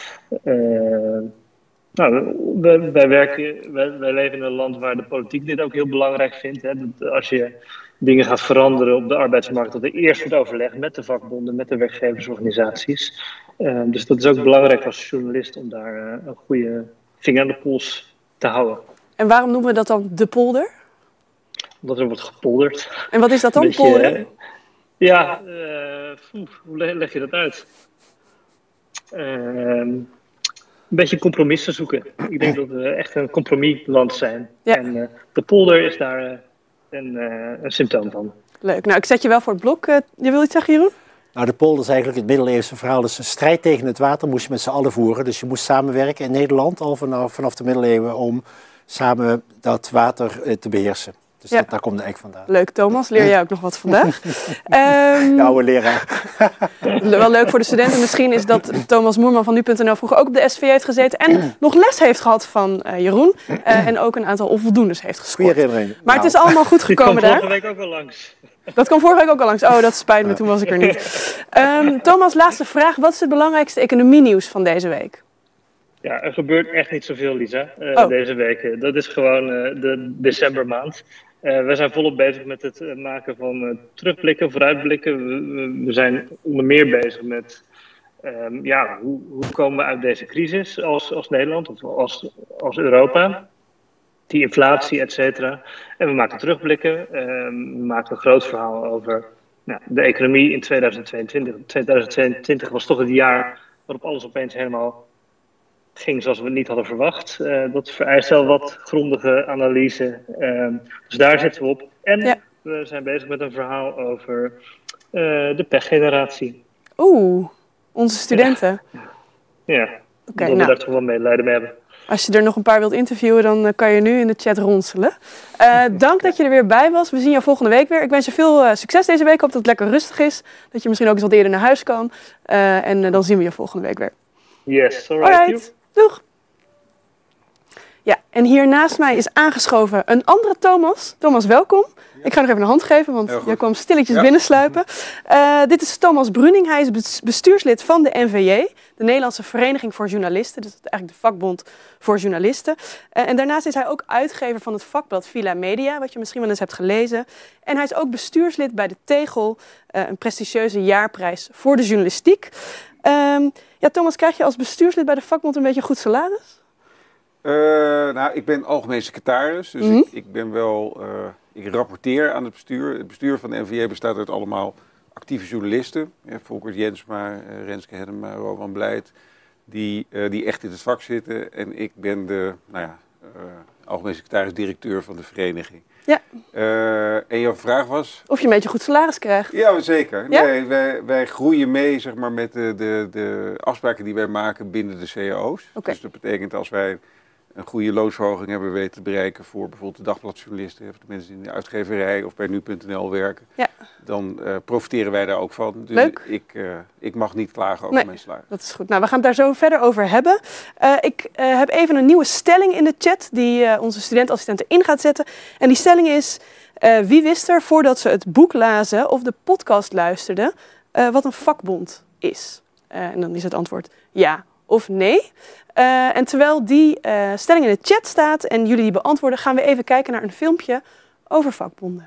wij leven in een land waar de politiek dit ook heel belangrijk vindt. Hè? Dat als je dingen gaat veranderen op de arbeidsmarkt, dat er eerst wordt overlegd met de vakbonden, met de werkgeversorganisaties. Dus dat is ook belangrijk als journalist om daar een goede vinger aan de pols te houden. En waarom noemen we dat dan de polder? Omdat er wordt gepolderd. En wat is dat dan, polder? Hoe leg je dat uit? Een beetje compromissen zoeken. Ik denk dat we echt een compromisland zijn. Ja. En de polder is daar een symptoom van. Leuk. Nou, ik zet je wel voor het blok. Je wil iets zeggen, Jeroen? Nou, de polder is eigenlijk het middeleeuwse verhaal. Dus een strijd tegen het water moest je met z'n allen voeren. Dus je moest samenwerken in Nederland al vanaf de middeleeuwen om samen dat water te beheersen. Dus daar komt de eigenlijk vandaan. Leuk, Thomas. Leer jij ook nog wat vandaag? De oude leraar. Wel leuk voor de studenten misschien is dat Thomas Moerman van nu.nl vroeger ook op de SVJ heeft gezeten en nog les heeft gehad van Jeroen. En ook een aantal onvoldoendes heeft gescoord. Goeie herinnering. Maar het is allemaal goed gekomen daar. Dat kwam vorige week ook al langs. Dat kwam vorige week ook al langs. Oh, dat spijt me, toen was ik er niet. Thomas, laatste vraag. Wat is het belangrijkste economienieuws van deze week? Ja, er gebeurt echt niet zoveel, Lisa, deze week. Dat is gewoon de decembermaand. We zijn volop bezig met het maken van terugblikken, vooruitblikken. We zijn onder meer bezig met hoe komen we uit deze crisis als Nederland of als Europa. Die inflatie, et cetera. En we maken terugblikken. We maken een groot verhaal over de economie in 2022. 2022 was toch het jaar waarop alles opeens helemaal ging zoals we het niet hadden verwacht. Dat vereist wel wat grondige analyse. Dus daar zitten we op. En we zijn bezig met een verhaal over de pechgeneratie. Oeh, onze studenten. Ja, dat we daar toch wel medelijden mee hebben. Als je er nog een paar wilt interviewen, dan kan je nu in de chat ronselen. Dank dat je er weer bij was. We zien jou volgende week weer. Ik wens je veel succes deze week. Ik hoop dat het lekker rustig is. Dat je misschien ook eens wat eerder naar huis kan. En dan zien we je volgende week weer. Yes, alright. Doeg! Ja, en hier naast mij is aangeschoven een andere Thomas. Thomas, welkom. Ja. Ik ga nog even een hand geven, want jij kwam stilletjes binnensluipen. Dit is Thomas Bruning. Hij is bestuurslid van de NVJ, de Nederlandse Vereniging voor Journalisten. Dus eigenlijk de vakbond voor journalisten. En daarnaast is hij ook uitgever van het vakblad Villa Media, wat je misschien wel eens hebt gelezen. En hij is ook bestuurslid bij de Tegel, een prestigieuze jaarprijs voor de journalistiek. Thomas, krijg je als bestuurslid bij de vakbond een beetje een goed salaris? Ik ben algemeen secretaris, dus ik ben wel... Ik rapporteer aan het bestuur. Het bestuur van de NVJ bestaat uit allemaal actieve journalisten. Volkert Jensma, Renske Hedema, Roman Blijt, die echt in het vak zitten. En ik ben de algemeen secretaris-directeur van de vereniging. Ja. En jouw vraag was? Of je een beetje goed salaris krijgt. Ja, zeker. Ja? Nee, wij groeien mee zeg maar, met de afspraken die wij maken binnen de cao's. Okay. Dus dat betekent als wij een goede loonsverhoging hebben weten te bereiken voor bijvoorbeeld de dagbladjournalisten, of de mensen die in de uitgeverij of bij nu.nl werken, dan profiteren wij daar ook van. Dus leuk. Ik mag niet klagen over mijn salaris. Dat is goed. Nou, we gaan het daar zo verder over hebben. Ik heb even een nieuwe stelling in de chat die onze studentassistenten in gaat zetten. En die stelling is, wie wist er voordat ze het boek lazen of de podcast luisterden wat een vakbond is? En dan is het antwoord ja of nee. En terwijl die stelling in de chat staat en jullie die beantwoorden, gaan we even kijken naar een filmpje over vakbonden.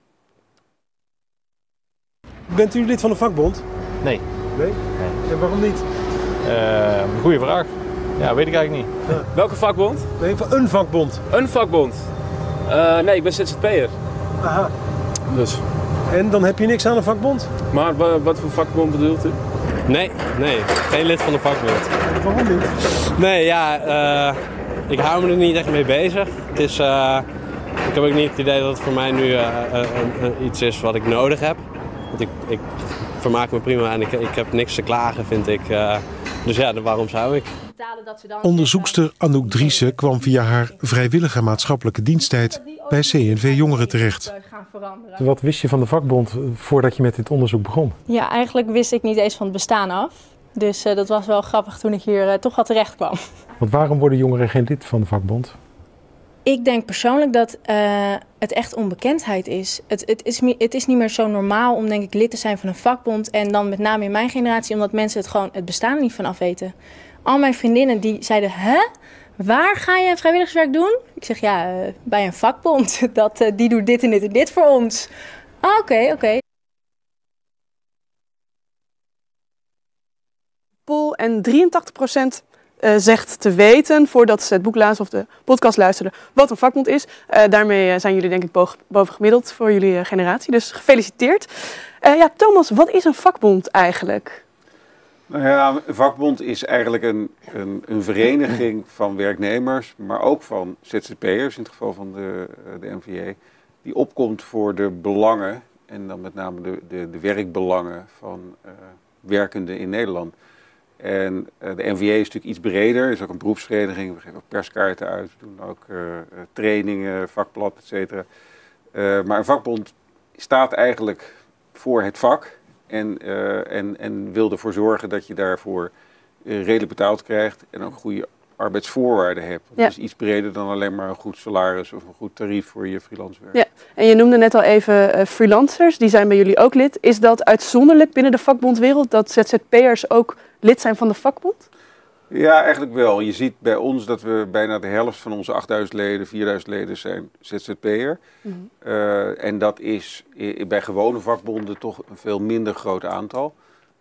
Bent u lid van een vakbond? Nee. Nee? En waarom niet? Goeie vraag. Ja, weet ik eigenlijk niet. Ja. Welke vakbond? Nee, van een vakbond. Een vakbond? Nee, ik ben ZZP'er. Aha. Dus. En dan heb je niks aan een vakbond? Maar wat voor vakbond bedoelt u? Nee, geen lid van de vakbond. Waarom niet? Nee, ik hou me er niet echt mee bezig. Het is, ik heb ook niet het idee dat het voor mij nu iets is wat ik nodig heb. Want ik vermaak me prima en ik heb niks te klagen, vind ik. Dus ja, waarom zou ik? Onderzoekster Anouk Driessen kwam via haar vrijwillige maatschappelijke diensttijd bij CNV Jongeren terecht. Wat wist je van de vakbond voordat je met dit onderzoek begon? Ja, eigenlijk wist ik niet eens van het bestaan af. Dus dat was wel grappig toen ik hier toch al terecht kwam. Want waarom worden jongeren geen lid van de vakbond? Ik denk persoonlijk dat het echt onbekendheid is. Het is niet meer zo normaal om denk ik lid te zijn van een vakbond. En dan met name in mijn generatie, omdat mensen het bestaan er niet van af weten. Al mijn vriendinnen die zeiden, waar ga je vrijwilligerswerk doen? Ik zeg, bij een vakbond. Die doet dit en dit en dit voor ons. Oké. En 83% zegt te weten, voordat ze het boek lazen of de podcast luisterden, wat een vakbond is. Daarmee zijn jullie denk ik boven gemiddeld voor jullie generatie. Dus gefeliciteerd. Thomas, wat is een vakbond eigenlijk? Nou ja, een vakbond is eigenlijk een vereniging van werknemers, maar ook van ZZP'ers, in het geval van de NVJ, die opkomt voor de belangen, en dan met name de werkbelangen van werkenden in Nederland. En de NVJ is natuurlijk iets breder, is ook een beroepsvereniging, we geven ook perskaarten uit, we doen ook trainingen, vakblad, et cetera. Maar een vakbond staat eigenlijk voor het vak en wil ervoor zorgen dat je daarvoor redelijk betaald krijgt en ook goede arbeidsvoorwaarden hebt. Dat is iets breder dan alleen maar een goed salaris of een goed tarief voor je freelance werk. Ja, en je noemde net al even freelancers, die zijn bij jullie ook lid. Is dat uitzonderlijk binnen de vakbondwereld dat ZZP'ers ook lid zijn van de vakbond? Ja, eigenlijk wel. Je ziet bij ons dat we bijna de helft van onze 8000 leden, 4000 leden zijn ZZP'er. Mm-hmm. En dat is bij gewone vakbonden toch een veel minder groot aantal.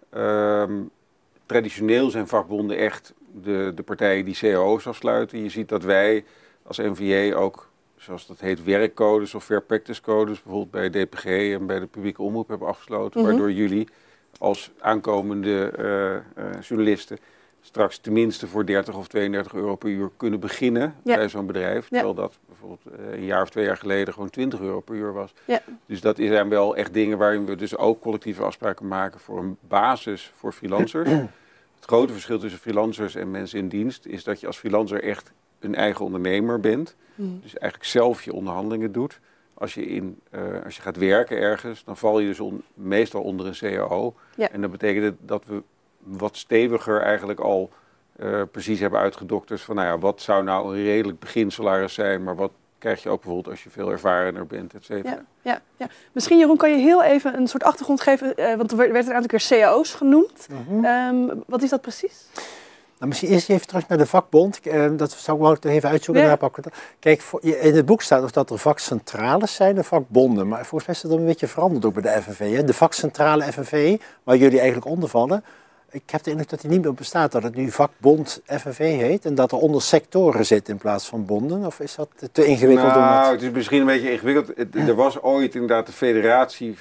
Traditioneel zijn vakbonden echt de partijen die cao's afsluiten. Je ziet dat wij als NVA ook, zoals dat heet, werkcodes of fair practice codes, bijvoorbeeld bij DPG en bij de publieke omroep hebben afgesloten. Mm-hmm. Waardoor jullie als aankomende journalisten straks tenminste voor 30 of 32 euro per uur kunnen beginnen bij zo'n bedrijf. Terwijl dat bijvoorbeeld een jaar of 2 jaar geleden gewoon 20 euro per uur was. Ja. Dus dat zijn wel echt dingen waarin we dus ook collectieve afspraken maken voor een basis voor freelancers. Het grote verschil tussen freelancers en mensen in dienst is dat je als freelancer echt een eigen ondernemer bent. Dus eigenlijk zelf je onderhandelingen doet. Als je gaat werken ergens, dan val je dus meestal onder een CAO. Ja. En dat betekent dat we wat steviger eigenlijk al precies hebben uitgedokterd van, nou ja, wat zou nou een redelijk beginsalaris zijn, maar wat krijg je ook bijvoorbeeld als je veel ervarener bent, et cetera. Ja. Misschien, Jeroen, kan je heel even een soort achtergrond geven, want er werd een aantal keer CAO's genoemd. Mm-hmm. Wat is dat precies? Nou, misschien eerst even terug naar de vakbond. Dat zou ik wel even uitzoeken. Ja. Kijk, in het boek staat nog dat er vakcentrales zijn en vakbonden. Maar volgens mij is dat een beetje veranderd ook bij de FNV. Hè? De vakcentrale FNV, waar jullie eigenlijk onder vallen. Ik heb de indruk dat die niet meer bestaat, dat het nu vakbond FNV heet en dat er onder sectoren zit in plaats van bonden. Of is dat te ingewikkeld? Nou, het is misschien een beetje ingewikkeld. Er was ooit inderdaad de federatie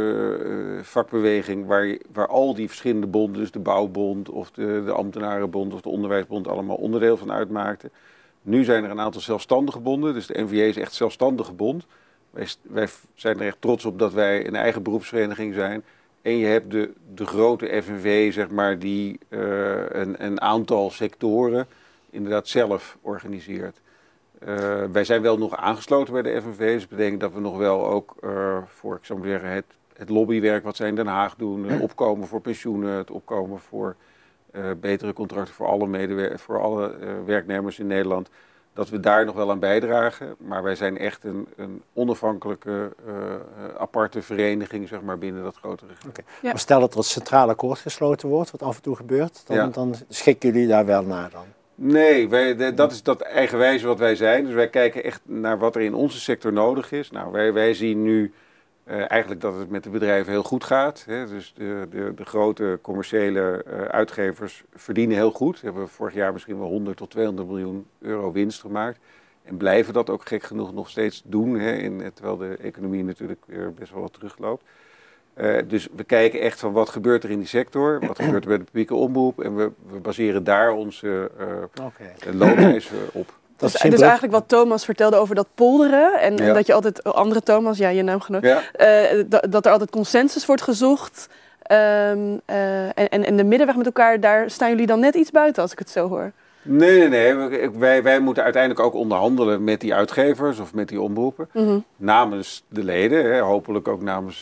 vakbeweging waar al die verschillende bonden, dus de bouwbond of de ambtenarenbond of de onderwijsbond allemaal onderdeel van uitmaakten. Nu zijn er een aantal zelfstandige bonden, dus de NVA is echt een zelfstandige bond. Wij zijn er echt trots op dat wij een eigen beroepsvereniging zijn. En je hebt de grote FNV, zeg maar, die een aantal sectoren inderdaad zelf organiseert. Wij zijn wel nog aangesloten bij de FNV. Dus dat betekent dat we nog wel ook voor, ik zou maar zeggen, het lobbywerk wat zij in Den Haag doen, het opkomen voor pensioenen, het opkomen voor betere contracten voor alle werknemers in Nederland, dat we daar nog wel aan bijdragen. Maar wij zijn echt een onafhankelijke, aparte vereniging, zeg maar, binnen dat grotere regime. Okay. Ja. Maar stel dat er een centraal akkoord gesloten wordt, wat af en toe gebeurt, dan schikken jullie daar wel naar dan? Nee, dat is dat eigenwijze wat wij zijn. Dus wij kijken echt naar wat er in onze sector nodig is. Nou, wij zien nu eigenlijk dat het met de bedrijven heel goed gaat. Hè. Dus de grote commerciële uitgevers verdienen heel goed. Ze hebben vorig jaar misschien wel 100 tot 200 miljoen euro winst gemaakt. En blijven dat ook gek genoeg nog steeds doen. Hè, terwijl de economie natuurlijk best wel wat terugloopt. Dus we kijken echt van wat gebeurt er in die sector. Wat gebeurt er bij de publieke omroep. En we baseren daar onze loonwijze op. Dus eigenlijk wat Thomas vertelde over dat polderen en dat je altijd, andere Thomas, je naam genoemd, dat er altijd consensus wordt gezocht en de middenweg met elkaar, daar staan jullie dan net iets buiten als ik het zo hoor. Nee. Wij moeten uiteindelijk ook onderhandelen met die uitgevers of met die omroepen. Mm-hmm. Namens de leden, hè, hopelijk ook namens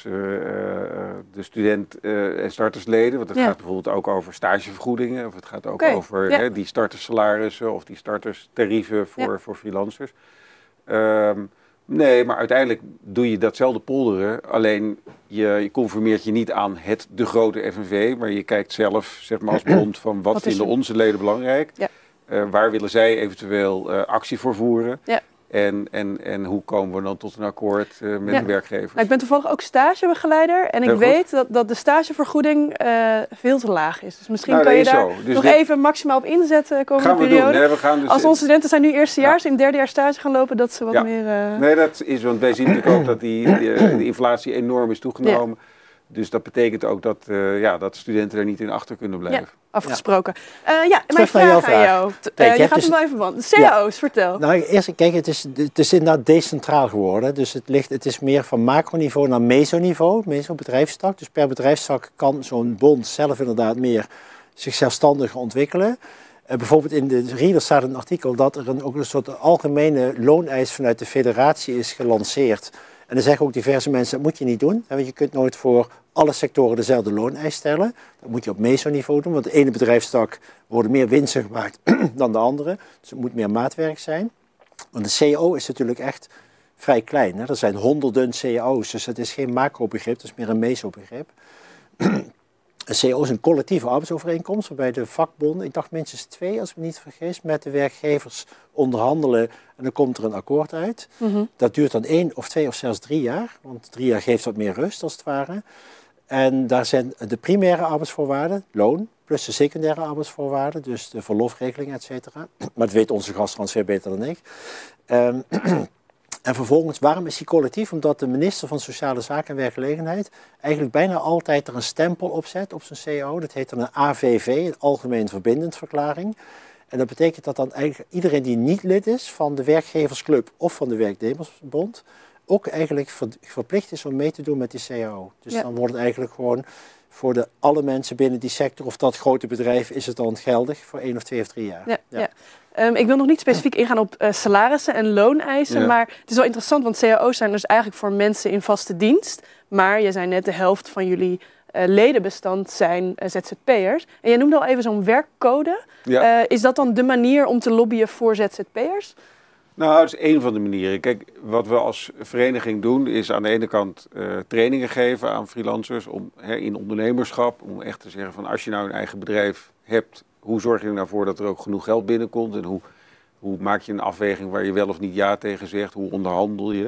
de student- en startersleden. Want het gaat bijvoorbeeld ook over stagevergoedingen. Of het gaat ook over die starterssalarissen of die starterstarieven voor freelancers. Nee, maar uiteindelijk doe je datzelfde polderen. Alleen je conformeert je niet aan de grote FNV. Maar je kijkt zelf, zeg maar, als bond van wat vinden onze leden belangrijk. Ja. Waar willen zij eventueel actie voor voeren? Ja. En hoe komen we dan tot een akkoord met de werkgever? Nou, ik ben toevallig ook stagebegeleider en ik weet dat de stagevergoeding veel te laag is. Dus misschien kan je daar nog even maximaal op inzetten komende periode. Nee, we gaan dus als onze studenten zijn nu eerstejaars, in derdejaars stage gaan lopen, dat ze wat meer... Nee, dat is, want wij zien natuurlijk ook dat de inflatie enorm is toegenomen. Ja. Dus dat betekent ook dat studenten er niet in achter kunnen blijven. Ja, afgesproken. Mijn vraag aan jou. Kijk, je gaat hem wel even van. CAO's, vertel. Nou, eerst, kijk, het is inderdaad decentraal geworden. Dus het is meer van macroniveau naar mesoniveau, meso-bedrijfstak. Dus per bedrijfstak kan zo'n bond zelf inderdaad meer zich zelfstandig ontwikkelen. Bijvoorbeeld in de Reader staat een artikel dat er ook een soort algemene looneis vanuit de federatie is gelanceerd. En dan zeggen ook diverse mensen, dat moet je niet doen. Want je kunt nooit voor alle sectoren dezelfde looneis stellen. Dat moet je op mesoniveau doen, want de ene bedrijfstak worden meer winsten gemaakt dan de andere. Dus het moet meer maatwerk zijn. Want de CAO is natuurlijk echt vrij klein. Hè? Er zijn honderden CAO's, dus het is geen macro-begrip, het is meer een meso-begrip. Een CAO is een collectieve arbeidsovereenkomst, waarbij de vakbonden, ik dacht minstens 2 als ik me niet vergis, met de werkgevers onderhandelen en dan komt er een akkoord uit. Dat duurt dan 1 of 2 of zelfs 3 jaar, want 3 jaar geeft wat meer rust als het ware. En daar zijn de primaire arbeidsvoorwaarden, loon, plus de secundaire arbeidsvoorwaarden, dus de verlofregeling, et cetera. Maar dat weet onze gasttransfer beter dan ik. En vervolgens, waarom is die collectief? Omdat de minister van Sociale Zaken en Werkgelegenheid eigenlijk bijna altijd er een stempel op zet op zijn CAO. Dat heet dan een AVV, een Algemeen Verbindend Verklaring. En dat betekent dat dan eigenlijk iedereen die niet lid is van de werkgeversclub of van de werknemersbond ook eigenlijk verplicht is om mee te doen met die CAO. Dus dan wordt het eigenlijk gewoon voor alle mensen binnen die sector of dat grote bedrijf is het dan geldig voor 1 of 2 of 3 jaar. Ik wil nog niet specifiek ingaan op salarissen en looneisen, maar het is wel interessant, want cao's zijn dus eigenlijk voor mensen in vaste dienst. Maar je zei net, de helft van jullie ledenbestand zijn ZZP'ers. En jij noemde al even zo'n werkcode. Is dat dan de manier om te lobbyen voor ZZP'ers? Nou, dat is één van de manieren. Kijk, wat we als vereniging doen is aan de ene kant trainingen geven aan freelancers in ondernemerschap. Om echt te zeggen van als je nou een eigen bedrijf hebt, hoe zorg je er nou voor dat er ook genoeg geld binnenkomt? En hoe maak je een afweging waar je wel of niet ja tegen zegt? Hoe onderhandel je?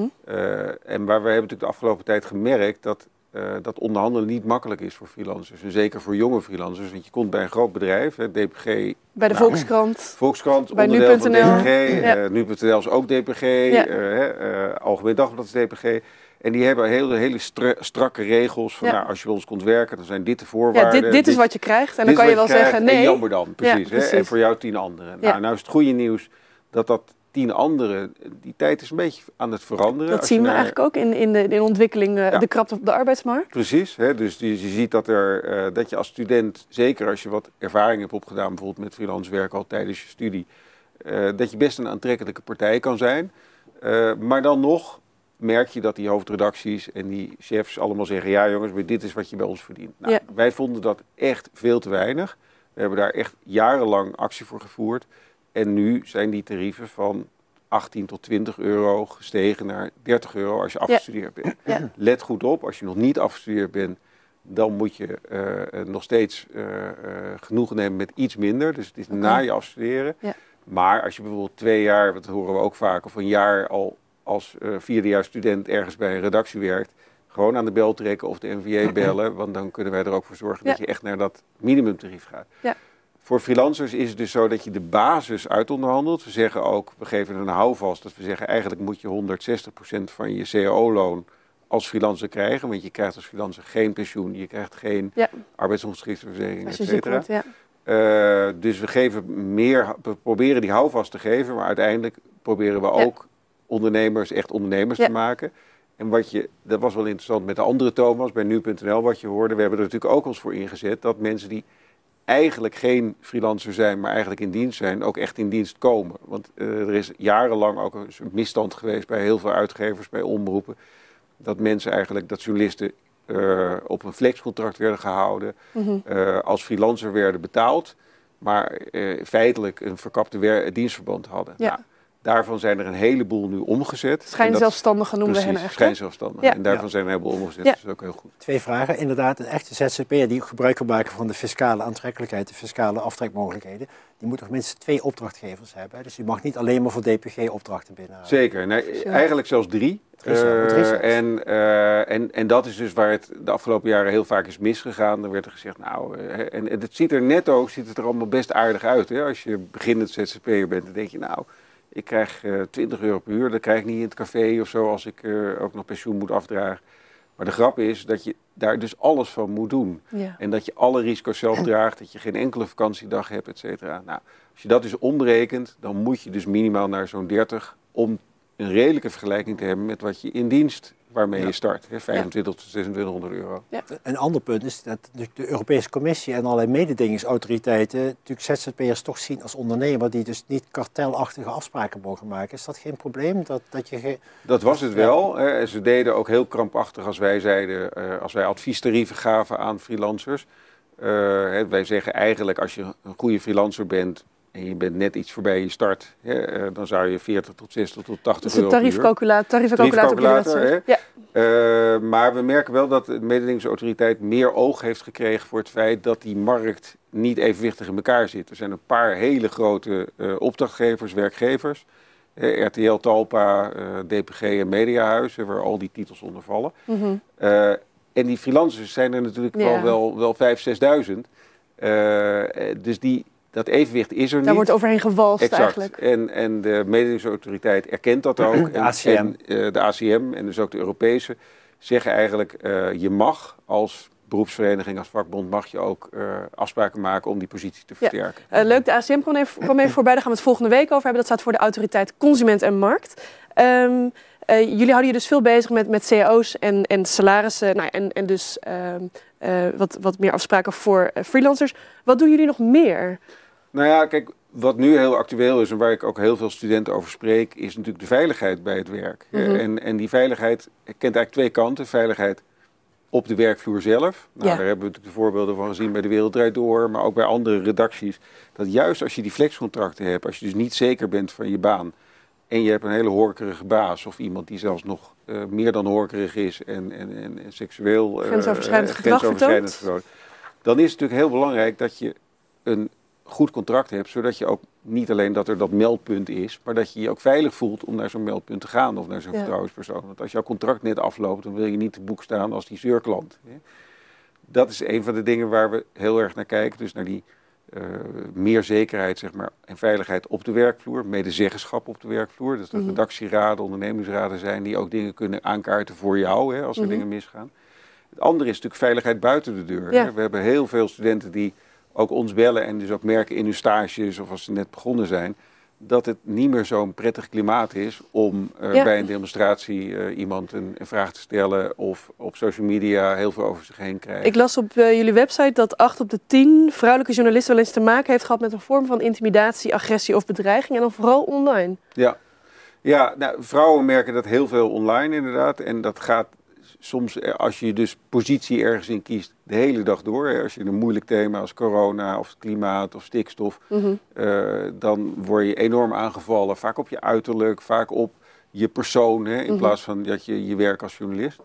En waar we hebben natuurlijk de afgelopen tijd gemerkt dat onderhandelen niet makkelijk is voor freelancers. En zeker voor jonge freelancers. Want je komt bij een groot bedrijf, DPG. Bij de Volkskrant. Volkskrant, bij onderdeel van nu.nl. DPG. Nu.nl is ook DPG. Algemeen Dagblad is DPG. En die hebben hele strakke regels van nou, als je bij ons komt werken, dan zijn dit de voorwaarden. Ja, dit is wat je krijgt. En dan kan je wel zeggen nee. En jammer dan, precies. Ja, precies. En voor jou 10 anderen. Nou is het goede nieuws dat 10 anderen, die tijd is een beetje aan het veranderen. Dat zien we eigenlijk ook in de ontwikkeling, de krapte op de arbeidsmarkt. Precies, dus je ziet dat je als student, zeker als je wat ervaring hebt opgedaan, bijvoorbeeld met freelance werk al tijdens je studie, dat je best een aantrekkelijke partij kan zijn. Maar dan nog merk je dat die hoofdredacties en die chefs allemaal zeggen, ja jongens, maar dit is wat je bij ons verdient. Nou, wij vonden dat echt veel te weinig. We hebben daar echt jarenlang actie voor gevoerd. En nu zijn die tarieven van 18 tot 20 euro gestegen naar 30 euro als je afgestudeerd bent. Let goed op, als je nog niet afgestudeerd bent, dan moet je nog steeds genoegen nemen met iets minder. Dus het is na je afstuderen. Maar als je bijvoorbeeld 2 jaar, dat horen we ook vaak, of een jaar al als 4e-jaar student ergens bij een redactie werkt, gewoon aan de bel trekken of de NVA bellen, want dan kunnen wij er ook voor zorgen dat je echt naar dat minimumtarief gaat. Voor freelancers is het dus zo dat je de basis uitonderhandelt. We zeggen ook, we geven een houvast, dat we zeggen eigenlijk moet je 160% van je CAO-loon als freelancer krijgen, want je krijgt als freelancer geen pensioen, je krijgt geen arbeidsongeschiktheidsverzekering, et cetera. Dus we proberen die houvast te geven, maar uiteindelijk proberen we ook ondernemers echt ondernemers te maken. En dat was wel interessant met de andere Thomas bij nu.nl wat je hoorde. We hebben er natuurlijk ook ons voor ingezet dat mensen die eigenlijk geen freelancer zijn, maar eigenlijk in dienst zijn, ook echt in dienst komen. Want er is jarenlang ook een misstand geweest bij heel veel uitgevers, bij omroepen, dat journalisten op een flexcontract werden gehouden, als freelancer werden betaald, maar feitelijk een verkapte dienstverband hadden. Nou, daarvan zijn er een heleboel nu omgezet. Schijnzelfstandigen noemen we hen eigenlijk. Schijnzelfstandigen. En daarvan zijn er een heleboel omgezet. Dat is ook heel goed. 2 vragen. Inderdaad, een echte ZZP'er die gebruik kan maken van de fiscale aantrekkelijkheid, de fiscale aftrekmogelijkheden, die moet toch minstens 2 opdrachtgevers hebben. Dus je mag niet alleen maar voor DPG opdrachten binnenhalen. Zeker. Nee, eigenlijk zelfs 3. En dat is dus waar het de afgelopen jaren heel vaak is misgegaan. Dan werd er gezegd, en het ziet er allemaal best aardig uit. Hè? Als je beginnend ZZP'er bent, dan denk je, ik krijg 20 euro per uur, dat krijg ik niet in het café of zo als ik ook nog pensioen moet afdragen. Maar de grap is dat je daar dus alles van moet doen. En dat je alle risico's zelf draagt, dat je geen enkele vakantiedag hebt, et cetera. Nou, als je dat dus omberekent, dan moet je dus minimaal naar zo'n 30 om een redelijke vergelijking te hebben met wat je in dienst waarmee je start. 25 tot 2600 euro. Ja. Een ander punt is dat de Europese Commissie en allerlei mededingingsautoriteiten natuurlijk ZZP'ers toch zien als ondernemer die dus niet kartelachtige afspraken mogen maken. Is dat geen probleem? Dat was het wel. Hè. Ze deden ook heel krampachtig als wij zeiden, als wij adviestarieven gaven aan freelancers. Wij zeggen eigenlijk als je een goede freelancer bent en je bent net iets voorbij je start, dan zou je 40 tot 60 tot 80 euro per uur. Tariefcalculator. Ja. Maar we merken wel dat de mededingingsautoriteit meer oog heeft gekregen voor het feit dat die markt niet evenwichtig in elkaar zit. Er zijn een paar hele grote opdrachtgevers, werkgevers. RTL, Talpa, DPG en Mediahuis, waar al die titels onder vallen. Mm-hmm. En die freelancers zijn er natuurlijk wel 5.000, 6.000. Dus dat evenwicht is er niet. Daar wordt overheen gewalst eigenlijk. En de mededingingsautoriteit erkent dat ook. De ACM. En de ACM en dus ook de Europese zeggen eigenlijk, je mag als beroepsvereniging, als vakbond, mag je ook afspraken maken om die positie te versterken. Leuk, de ACM kwam even voorbij, daar gaan we het volgende week over hebben. Dat staat voor de Autoriteit Consument en Markt. Jullie houden je dus veel bezig met cao's en salarissen en dus wat meer afspraken voor freelancers. Wat doen jullie nog meer? Nou ja, kijk, wat nu heel actueel is en waar ik ook heel veel studenten over spreek, is natuurlijk de veiligheid bij het werk. Mm-hmm. En die veiligheid kent eigenlijk twee kanten. Veiligheid op de werkvloer zelf. Nou, daar hebben we natuurlijk de voorbeelden van gezien bij De Wereld Draait Door, maar ook bij andere redacties. Dat juist als je die flexcontracten hebt, als je dus niet zeker bent van je baan en je hebt een hele horkerige baas of iemand die zelfs nog meer dan horkerig is en seksueel grensoverschrijdend gedrag vertoont, dan is het natuurlijk heel belangrijk dat je een goed contract hebt, zodat je ook niet alleen dat er dat meldpunt is, maar dat je je ook veilig voelt om naar zo'n meldpunt te gaan of naar zo'n vertrouwenspersoon. Want als jouw contract net afloopt, dan wil je niet te boek staan als die zeurklant. Dat is een van de dingen waar we heel erg naar kijken, dus naar die meer zekerheid zeg maar, en veiligheid op de werkvloer, medezeggenschap op de werkvloer. Dat er redactieraden, ondernemingsraden zijn die ook dingen kunnen aankaarten voor jou als er dingen misgaan. Het andere is natuurlijk veiligheid buiten de deur. We hebben heel veel studenten die ook ons bellen en dus ook merken in hun stages of als ze net begonnen zijn, dat het niet meer zo'n prettig klimaat is om bij een demonstratie iemand een vraag te stellen of op social media heel veel over zich heen krijgen. Ik las op jullie website dat 8 op de 10 vrouwelijke journalisten wel eens te maken heeft gehad met een vorm van intimidatie, agressie of bedreiging en dan vooral online. Ja, nou, vrouwen merken dat heel veel online inderdaad en dat gaat soms, als je dus positie ergens in kiest, de hele dag door. Als je een moeilijk thema als corona of klimaat of stikstof, dan word je enorm aangevallen. Vaak op je uiterlijk, vaak op je persoon, in plaats van dat je werk als journalist.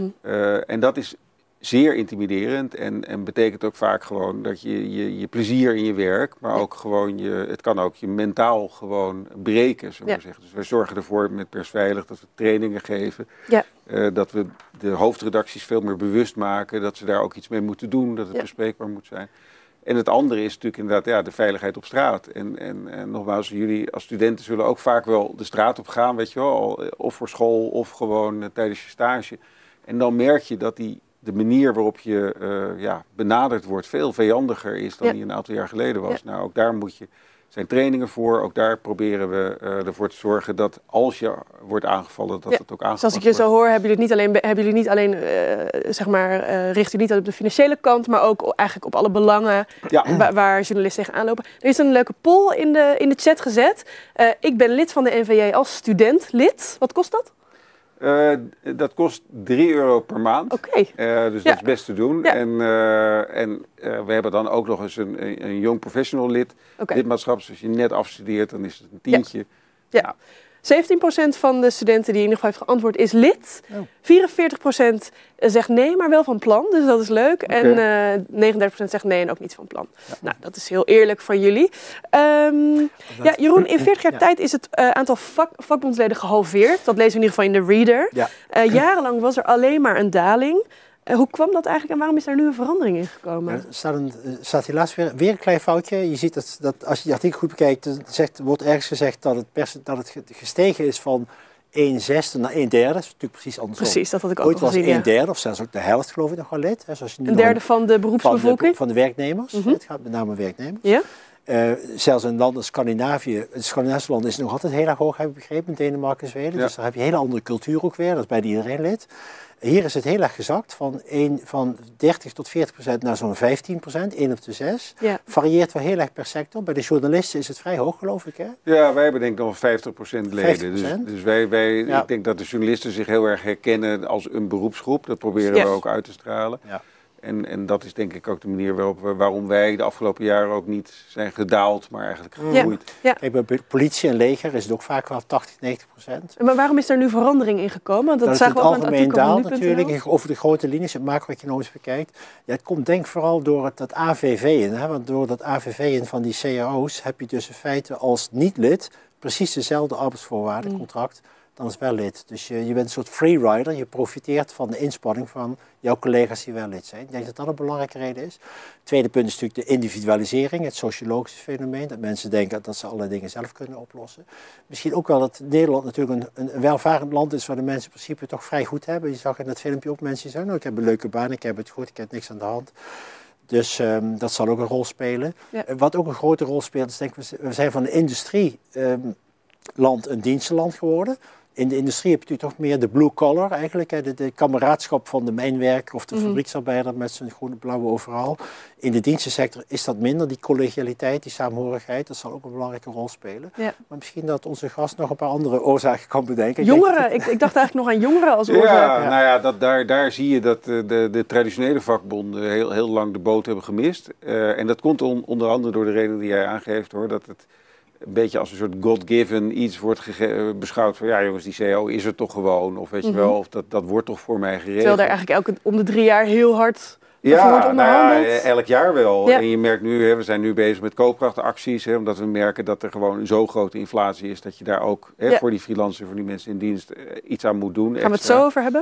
En dat is zeer intimiderend en betekent ook vaak gewoon dat je plezier in je werk, maar ook gewoon het kan ook je mentaal gewoon breken, zullen we zeggen. Dus wij zorgen ervoor met Persveilig dat we trainingen geven, dat we de hoofdredacties veel meer bewust maken, dat ze daar ook iets mee moeten doen, dat het bespreekbaar moet zijn. En het andere is natuurlijk inderdaad de veiligheid op straat. En nogmaals, jullie als studenten zullen ook vaak wel de straat op gaan, weet je wel, of voor school of gewoon tijdens je stage. En dan merk je dat de manier waarop je benaderd wordt veel vijandiger is dan die een aantal jaar geleden was. Nou, ook daar zijn trainingen voor. Ook daar proberen we ervoor te zorgen dat als je wordt aangevallen, dat het ook aangepakt wordt. Zoals ik je zo hoor, hebben jullie niet alleen richt je niet op de financiële kant, maar ook eigenlijk op alle belangen waar journalisten tegenaan lopen. Er is een leuke poll in de chat gezet. Ik ben lid van de NVJ als student lid. Wat kost dat? Dat kost €3 per maand. Oké. Dus dat is best te doen. Ja. En we hebben dan ook nog eens een young professional lidmaatschap. Dus als je net afstudeert, dan is het een tientje. Ja. 17% van de studenten die in ieder geval heeft geantwoord is lid. 44% zegt nee, maar wel van plan. Dus dat is leuk. En 39% zegt nee en ook niet van plan. Nou, dat is heel eerlijk van jullie. Jeroen, in 40 jaar tijd is het aantal vakbondsleden gehalveerd. Dat lezen we in ieder geval in de Reader. Jarenlang was er alleen maar een daling. Hoe kwam dat eigenlijk en waarom is daar nu een verandering in gekomen? Er staat helaas weer een klein foutje. Je ziet dat als je het artikel goed bekijkt, wordt ergens gezegd dat het gestegen is van 1/6 naar 1/3. Dat is natuurlijk precies andersom. Precies, dat had ik ook Ooit al gezien. was 1/3 of zelfs ook de helft geloof ik nog wel lid. Zoals je nu een derde van de beroepsbevolking? Van de werknemers. Het gaat met name om werknemers. Ja. Zelfs in landen als Scandinavië, het Scandinavische land is nog altijd heel erg hoog, heb ik begrepen, Denemarken en Zweden. Ja. Dus daar heb je een hele andere cultuur ook weer, dat is bij iedereen lid. Hier is het heel erg gezakt, van 30 tot 40% naar zo'n 15%, 1 op de 6. Ja. Varieert wel heel erg per sector. Bij de journalisten is het vrij hoog, geloof ik, hè? Ja, wij hebben denk ik nog 50% leden. 50%? Dus ik denk dat de journalisten zich heel erg herkennen als een beroepsgroep. Dat proberen we ook uit te stralen. Ja. En dat is denk ik ook de manier waarom wij de afgelopen jaren ook niet zijn gedaald, maar eigenlijk gegroeid. Ja. Kijk, bij politie en leger is het ook vaak wel 80-90%. Maar waarom is er nu verandering in gekomen? Want dat zagen we ook aan het algemeen daalt natuurlijk, over de grote linies, het macro-economisch bekijkt. Ja, het komt denk ik vooral door dat AVV in. Hè? Want door dat AVV in van die cao's heb je dus in feite als niet-lid precies dezelfde arbeidsvoorwaarden, contract, dan is wel lid. Dus je bent een soort freerider, je profiteert van de inspanning van jouw collega's die wel lid zijn. Ik denk dat dat een belangrijke reden is. Het tweede punt is natuurlijk de individualisering, het sociologische fenomeen, dat mensen denken dat ze allerlei dingen zelf kunnen oplossen. Misschien ook wel dat Nederland natuurlijk een welvarend land is waar de mensen in principe toch vrij goed hebben. Je zag in dat filmpje ook mensen die zeggen, nou, ik heb een leuke baan, ik heb het goed, ik heb niks aan de hand. Dus dat zal ook een rol spelen. Ja. Wat ook een grote rol speelt is, denk ik, we zijn van een industrieland een dienstenland geworden. In de industrie heb je natuurlijk toch meer de blue collar eigenlijk, de kameraadschap van de mijnwerker of de fabrieksarbeider met zijn groene blauwe overal. In de dienstensector is dat minder, die collegialiteit, die saamhorigheid, dat zal ook een belangrijke rol spelen. Ja. Maar misschien dat onze gast nog een paar andere oorzaken kan bedenken. Jongeren, ik dacht eigenlijk nog aan jongeren als oorzaak. Ja, nou ja, daar zie je dat de traditionele vakbonden heel lang de boot hebben gemist. En dat komt onder andere door de reden die jij aangeeft, hoor, dat het een beetje als een soort God-given iets wordt beschouwd van, ja jongens, die CO is er toch gewoon, of weet je wel, of dat wordt toch voor mij geregeld. Terwijl daar eigenlijk om de 3 jaar heel hard over wordt onderhandeld. Ja, elk jaar wel. Ja. En je merkt nu, we zijn nu bezig met koopkrachtacties, omdat we merken dat er gewoon zo'n grote inflatie is, dat je daar ook voor die freelancers, voor die mensen in dienst, iets aan moet doen. Gaan we het zo over hebben?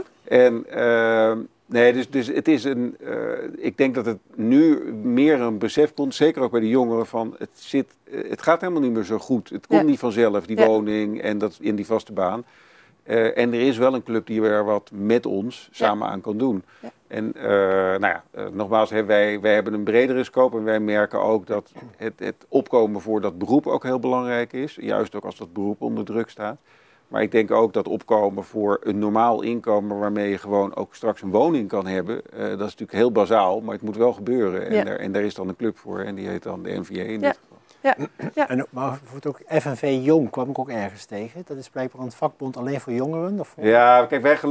En nee, dus het is ik denk dat het nu meer een besef komt, zeker ook bij de jongeren, van het gaat helemaal niet meer zo goed. Het komt niet vanzelf, die woning en dat in die vaste baan. En er is wel een club die er wat met ons samen aan kan doen. Ja. En nogmaals, wij hebben een bredere scope en wij merken ook dat het opkomen voor dat beroep ook heel belangrijk is. Juist ook als dat beroep onder druk staat. Maar ik denk ook dat opkomen voor een normaal inkomen waarmee je gewoon ook straks een woning kan hebben. Dat is natuurlijk heel bazaal, maar het moet wel gebeuren. En daar is dan een club voor en die heet dan de NVA in dit geval. Ja. Ja. En maar ook FNV Jong kwam ik ook ergens tegen. Dat is blijkbaar een vakbond alleen voor jongeren? Of voor... Ja, kijk, wij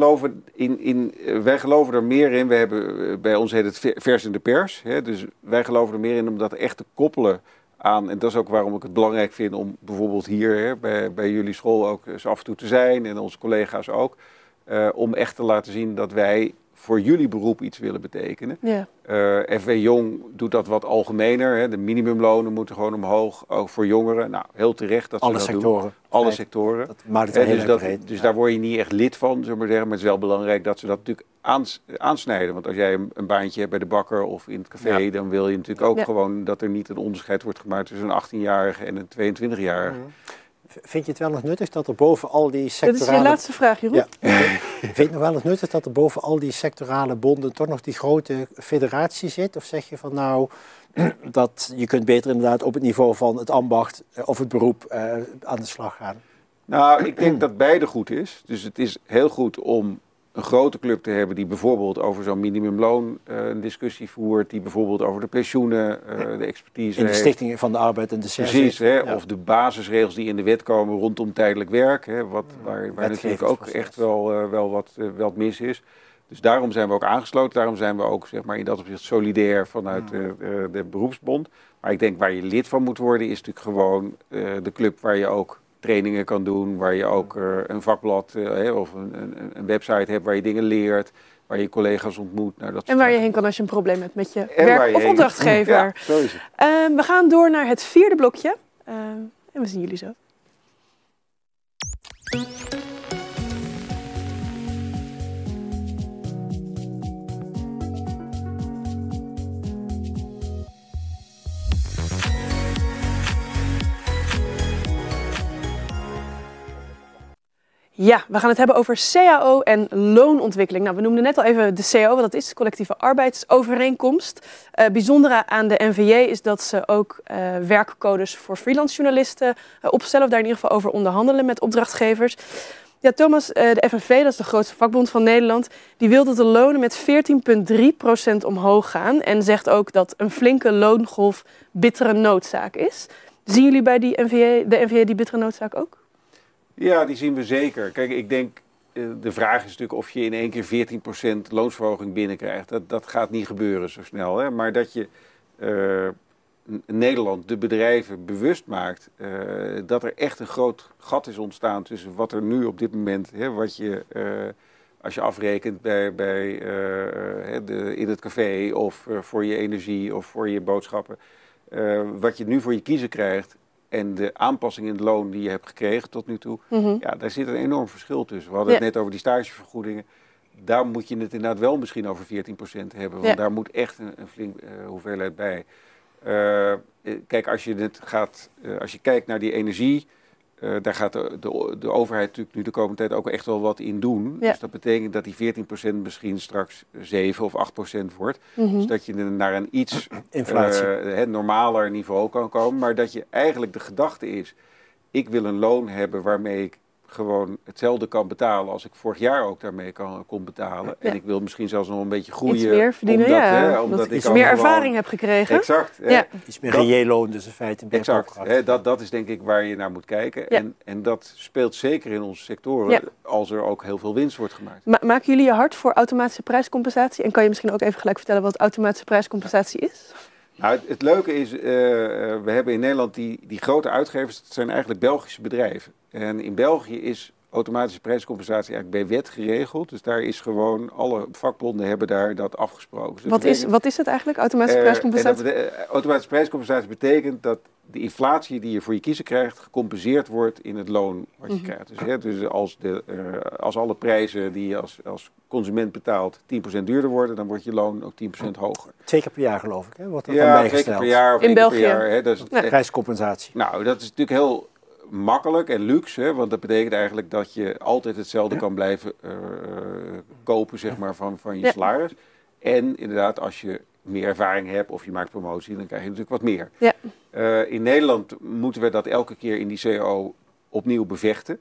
geloven er meer in. We hebben, bij ons heet het vers in de pers. Hè, dus wij geloven er meer in om dat echt te koppelen aan. En dat is ook waarom ik het belangrijk vind om bijvoorbeeld hier bij jullie school ook eens af en toe te zijn. En onze collega's ook. Om echt te laten zien dat wij voor jullie beroep iets willen betekenen. Ja. FNV Jong doet dat wat algemener. Hè. De minimumlonen moeten gewoon omhoog, ook voor jongeren. Nou, heel terecht dat alle ze dat sectoren doen. Alle sectoren. Dat maakt het heel breed. Dus daar word je niet echt lid van, zullen we maar zeggen. Maar het is wel belangrijk dat ze dat natuurlijk aansnijden. Want als jij een baantje hebt bij de bakker of in het café, dan wil je natuurlijk ook gewoon dat er niet een onderscheid wordt gemaakt tussen een 18-jarige en een 22-jarige. Vind je het wel nog nuttig dat er boven al die sectorale... Dat is je laatste vraag, Jeroen. Ja. Vind je het nog wel nog nuttig dat er boven al die sectorale bonden toch nog die grote federatie zit? Of zeg je van nou, dat je kunt beter inderdaad op het niveau van het ambacht of het beroep aan de slag gaan? Nou, ik denk dat beide goed is. Dus het is heel goed om een grote club te hebben die bijvoorbeeld over zo'n minimumloon een discussie voert, die bijvoorbeeld over de pensioenen, de expertise in de Stichting van de Arbeid en de CRC. Precies, of de basisregels die in de wet komen rondom tijdelijk werk, waar natuurlijk ook echt wel wat mis is. Dus daarom zijn we ook aangesloten, daarom zijn we ook zeg maar, in dat opzicht solidair vanuit de beroepsbond. Maar ik denk waar je lid van moet worden is natuurlijk gewoon de club waar je ook trainingen kan doen, waar je ook een vakblad of een website hebt waar je dingen leert, waar je collega's ontmoet. Nou, dat en waar je heen kan als je een probleem hebt met je werk of opdrachtgever. Ja, zo is het. We gaan door naar het 4e blokje en we zien jullie zo. Ja, we gaan het hebben over CAO en loonontwikkeling. Nou, we noemden net al even de CAO, wat dat is, de collectieve arbeidsovereenkomst. Bijzondere aan de NVJ is dat ze ook werkcodes voor freelance journalisten opstellen, of daar in ieder geval over onderhandelen met opdrachtgevers. Ja, Thomas, de FNV, dat is de grootste vakbond van Nederland, die wil dat de lonen met 14,3% omhoog gaan en zegt ook dat een flinke loongolf bittere noodzaak is. Zien jullie bij de NVJ die bittere noodzaak ook? Ja, die zien we zeker. Kijk, ik denk, de vraag is natuurlijk of je in één keer 14% loonsverhoging binnenkrijgt. Dat gaat niet gebeuren zo snel. Hè? Maar dat je Nederland, de bedrijven, bewust maakt dat er echt een groot gat is ontstaan tussen wat er nu op dit moment, wat je, als je afrekent in het café of voor je energie of voor je boodschappen, wat je nu voor je kiezen krijgt. En de aanpassing in het loon die je hebt gekregen tot nu toe, ja, daar zit een enorm verschil tussen. We hadden het net over die stagevergoedingen. Daar moet je het inderdaad wel misschien over 14% hebben. Want daar moet echt een flink hoeveelheid bij. Kijk, als je kijkt naar die energie, daar gaat de overheid natuurlijk nu de komende tijd ook echt wel wat in doen. Ja. Dus dat betekent dat die 14% misschien straks 7 of 8% wordt. Dus dat je naar een iets normaler niveau kan komen. Maar dat je eigenlijk de gedachte is, ik wil een loon hebben waarmee ik gewoon hetzelfde kan betalen als ik vorig jaar ook daarmee kon betalen. Ja. En ik wil misschien zelfs nog een beetje groeien. Iets meer verdienen, omdat ik iets meer ervaring heb gekregen. Exact. Ja. Iets meer reëel loon, dus in feite. Exact. Dat is denk ik waar je naar moet kijken. Ja. En dat speelt zeker in onze sectoren als er ook heel veel winst wordt gemaakt. Maken jullie je hard voor automatische prijscompensatie? En kan je misschien ook even gelijk vertellen wat automatische prijscompensatie is? Nou, het leuke is, we hebben in Nederland die grote uitgevers, dat zijn eigenlijk Belgische bedrijven. En in België is automatische prijscompensatie eigenlijk bij wet geregeld. Dus daar is gewoon, alle vakbonden hebben daar dat afgesproken. Dus wat is het eigenlijk, automatische prijscompensatie? Automatische prijscompensatie betekent dat de inflatie die je voor je kiezen krijgt, gecompenseerd wordt in het loon wat je krijgt. Dus als alle prijzen die je als consument betaalt 10% duurder worden, dan wordt je loon ook 10% hoger. 2 keer per jaar geloof ik, hè? Wordt dat dan bijgesteld? 2 keer per jaar of in België. Per jaar. Hè? Dat is prijscompensatie. Nou, dat is natuurlijk heel makkelijk en luxe, hè? Want dat betekent eigenlijk dat je altijd hetzelfde kan blijven kopen, zeg maar, van je salaris. En inderdaad, als je meer ervaring hebt of je maakt promotie, dan krijg je natuurlijk wat meer. Ja. In Nederland moeten we dat elke keer in die CAO opnieuw bevechten.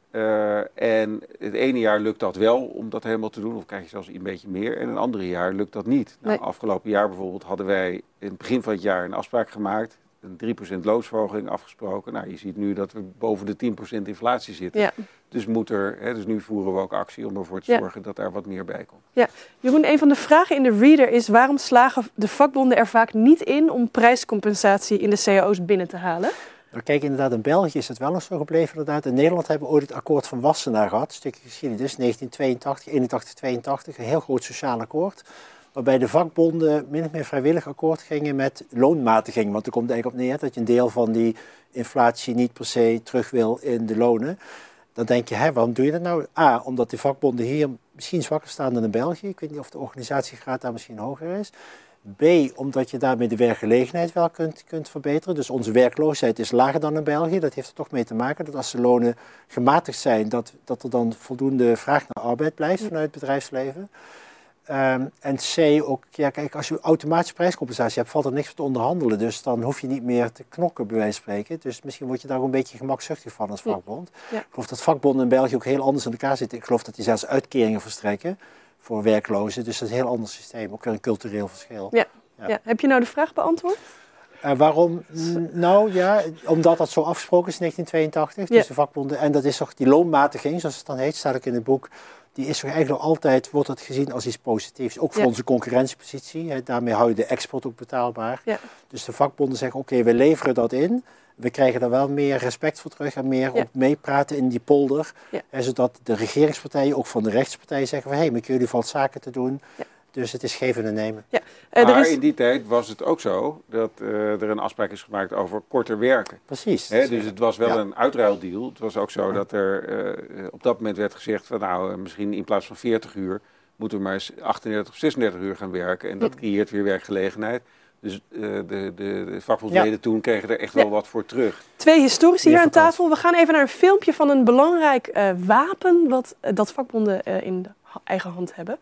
En het ene jaar lukt dat wel om dat helemaal te doen, of krijg je zelfs een beetje meer. En een andere jaar lukt dat niet. Nou, afgelopen jaar bijvoorbeeld hadden wij in het begin van het jaar een afspraak gemaakt. Een 3% loonsverhoging afgesproken. Nou, je ziet nu dat we boven de 10% inflatie zitten. Ja. Dus dus nu voeren we ook actie om ervoor te zorgen dat daar wat meer bij komt. Ja. Jeroen, een van de vragen in de Reader is: waarom slagen de vakbonden er vaak niet in om prijscompensatie in de cao's binnen te halen? Nou, kijk, inderdaad, in België is het wel eens zo gebleven. Inderdaad. In Nederland hebben we ooit het akkoord van Wassenaar gehad. Een stukje geschiedenis, 1982, 82, een heel groot sociaal akkoord. Waarbij de vakbonden min of meer vrijwillig akkoord gingen met loonmatiging. Want er komt eigenlijk op neer dat je een deel van die inflatie niet per se terug wil in de lonen. Dan denk je, waarom doe je dat nou? A, omdat de vakbonden hier misschien zwakker staan dan in België. Ik weet niet of de organisatiegraad daar misschien hoger is. B, omdat je daarmee de werkgelegenheid wel kunt verbeteren. Dus onze werkloosheid is lager dan in België. Dat heeft er toch mee te maken dat als de lonen gematigd zijn, dat er dan voldoende vraag naar arbeid blijft vanuit het bedrijfsleven. En C, ook, ja, kijk, als je automatische prijscompensatie hebt, valt er niks te onderhandelen. Dus dan hoef je niet meer te knokken, bij wijze van spreken. Dus misschien word je daar ook een beetje gemakzuchtig van als vakbond. Ja. Ik geloof dat vakbonden in België ook heel anders in elkaar zitten. Ik geloof dat die zelfs uitkeringen verstrekken voor werklozen. Dus dat is een heel ander systeem, ook weer een cultureel verschil. Ja. Ja. Ja. Heb je nou de vraag beantwoord? Waarom? Nou ja, omdat dat zo afgesproken is in 1982. Dus de vakbonden, en dat is toch die loonmatiging, zoals het dan heet, staat ook in het boek. Die is toch eigenlijk altijd, wordt het gezien als iets positiefs. Ook voor onze concurrentiepositie. Hè. Daarmee hou je de export ook betaalbaar. Ja. Dus de vakbonden zeggen, oké, we leveren dat in. We krijgen er wel meer respect voor terug en meer op meepraten in die polder. Ja. En zodat de regeringspartijen, ook van de rechtspartijen, zeggen van, met jullie valt zaken te doen. Ja. Dus het is geven en nemen. Ja. Maar in die tijd was het ook zo dat er een afspraak is gemaakt over korter werken. Precies. Dus het was wel een uitruildeal. Het was ook zo dat er op dat moment werd gezegd van nou, misschien in plaats van 40 uur moeten we maar eens 38 of 36 uur gaan werken. En dat creëert weer werkgelegenheid. Dus de vakbondsleden toen kregen er echt wel wat voor terug. 2 historici hier aan tafel. We gaan even naar een filmpje van een belangrijk wapen dat vakbonden in de eigen hand hebben.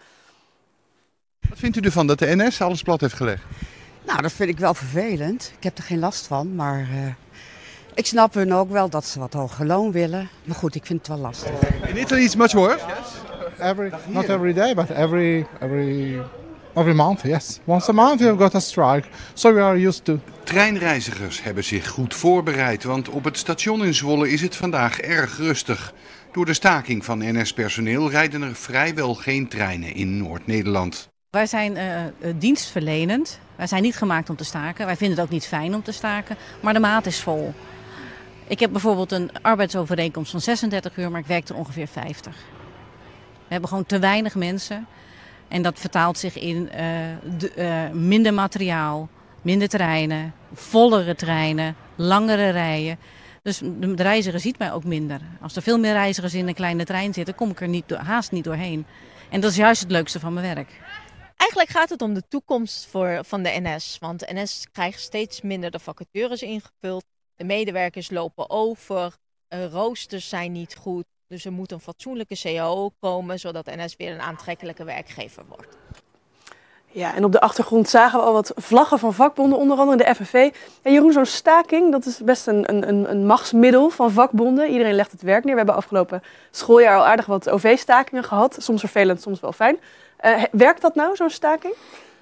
Wat vindt u ervan dat de NS alles plat heeft gelegd? Nou, dat vind ik wel vervelend. Ik heb er geen last van, maar ik snap hun ook wel dat ze wat hoger loon willen. Maar goed, ik vind het wel lastig. In Italy it's much worse? Not every day, but every month, yes. Once a month we've got a strike, so we are used to. Treinreizigers hebben zich goed voorbereid, want op het station in Zwolle is het vandaag erg rustig. Door de staking van NS-personeel rijden er vrijwel geen treinen in Noord-Nederland. Wij zijn dienstverlenend. Wij zijn niet gemaakt om te staken. Wij vinden het ook niet fijn om te staken, maar de maat is vol. Ik heb bijvoorbeeld een arbeidsovereenkomst van 36 uur, maar ik werk er ongeveer 50. We hebben gewoon te weinig mensen. En dat vertaalt zich in minder materiaal, minder treinen, vollere treinen, langere rijen. Dus de reiziger ziet mij ook minder. Als er veel meer reizigers in een kleine trein zitten, kom ik er haast niet doorheen. En dat is juist het leukste van mijn werk. Eigenlijk gaat het om de toekomst van de NS. Want de NS krijgt steeds minder de vacatures ingevuld. De medewerkers lopen over. Roosters zijn niet goed. Dus er moet een fatsoenlijke CAO komen, zodat de NS weer een aantrekkelijke werkgever wordt. Ja, en op de achtergrond zagen we al wat vlaggen van vakbonden, onder andere de FNV. En Jeroen, zo'n staking, dat is best een machtsmiddel van vakbonden. Iedereen legt het werk neer. We hebben afgelopen schooljaar al aardig wat OV-stakingen gehad. Soms vervelend, soms wel fijn. Werkt dat nou, zo'n staking?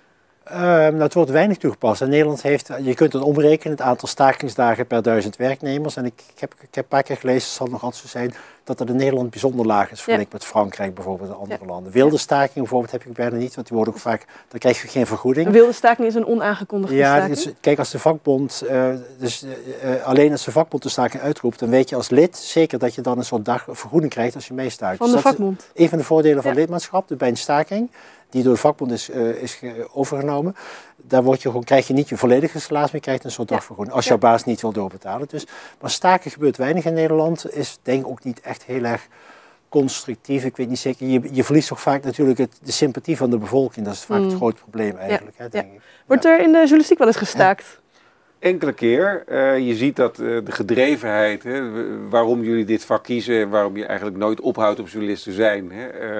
Het wordt weinig toegepast. In Nederland je kunt het omrekenen, het aantal stakingsdagen per 1000 werknemers. En ik heb een paar keer gelezen, het zal nog altijd zo zijn, dat dat in Nederland bijzonder laag is, vergeleken met Frankrijk bijvoorbeeld en andere landen. Wilde stakingen bijvoorbeeld heb ik bijna niet, want die worden ook vaak, dan krijg je geen vergoeding. Een wilde staking is een onaangekondigde staking? Kijk, als de vakbond, alleen als de vakbond de staking uitroept, dan weet je als lid zeker dat je dan een soort dag vergoeding krijgt als je meestaakt. Van de vakbond? Een van de voordelen van lidmaatschap, dus bij een staking, die door de vakbond is overgenomen, daar krijg je niet je volledige salaris, maar je krijgt een soort dagvergoeding. Als jouw baas niet wil doorbetalen. Maar staken gebeurt weinig in Nederland, is denk ik ook niet echt heel erg constructief. Ik weet niet zeker, je verliest toch vaak natuurlijk de sympathie van de bevolking. Dat is vaak het grote probleem eigenlijk, denk ik. Wordt er in de journalistiek wel eens gestaakt? Enkele keer. Je ziet dat de gedrevenheid, waarom jullie dit vak kiezen en waarom je eigenlijk nooit ophoudt om journalist te zijn,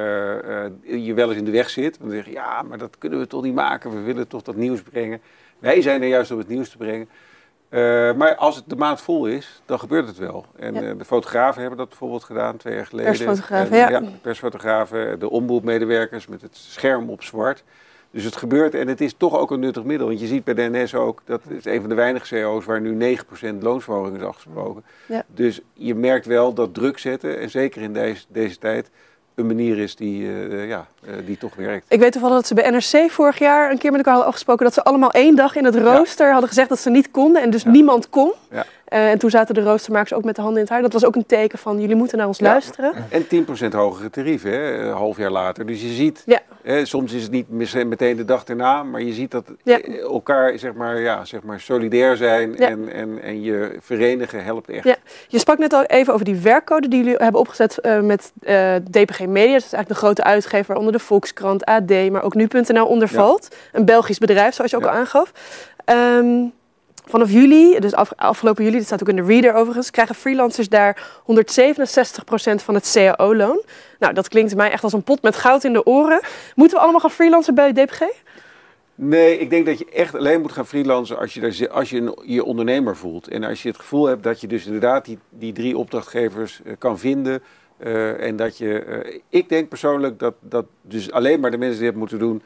je wel eens in de weg zit. Dan zeg je, ja, maar dat kunnen we toch niet maken, we willen toch dat nieuws brengen. Wij zijn er juist om het nieuws te brengen. Maar als het de maand vol is, dan gebeurt het wel. En de fotografen hebben dat bijvoorbeeld gedaan 2 jaar geleden. Persfotografen, de persfotografen, de omroepmedewerkers met het scherm op zwart. Dus het gebeurt en het is toch ook een nuttig middel. Want je ziet bij de NS ook, dat is een van de weinige CO's waar nu 9% loonsverhoging is afgesproken. Ja. Dus je merkt wel dat druk zetten, en zeker in deze tijd, een manier is die toch werkt. Ik weet toevallig dat ze bij NRC vorig jaar een keer met elkaar hadden afgesproken dat ze allemaal 1 dag in het rooster hadden gezegd dat ze niet konden en dus niemand kon. Ja. En toen zaten de roostermakers ook met de handen in het haar. Dat was ook een teken van jullie moeten naar ons luisteren. En 10% hogere tarieven, een half jaar later. Dus je ziet, soms is het niet meteen de dag erna, maar je ziet dat elkaar zeg maar solidair zijn en je verenigen helpt echt. Ja. Je sprak net al even over die werkcode die jullie hebben opgezet met DPG Media. Dat is eigenlijk de grote uitgever waaronder de Volkskrant, AD, maar ook Nu.nl onder valt. Een Belgisch bedrijf, zoals je ook al aangaf. Vanaf juli, dus afgelopen juli, dat staat ook in de Reader overigens, krijgen freelancers daar 167% van het CAO-loon. Nou, dat klinkt mij echt als een pot met goud in de oren. Moeten we allemaal gaan freelancen bij DPG? Nee, ik denk dat je echt alleen moet gaan freelancen als je je ondernemer voelt. En als je het gevoel hebt dat je dus inderdaad die 3 opdrachtgevers kan vinden. En dat ik denk persoonlijk dat dus alleen maar de mensen die het moeten doen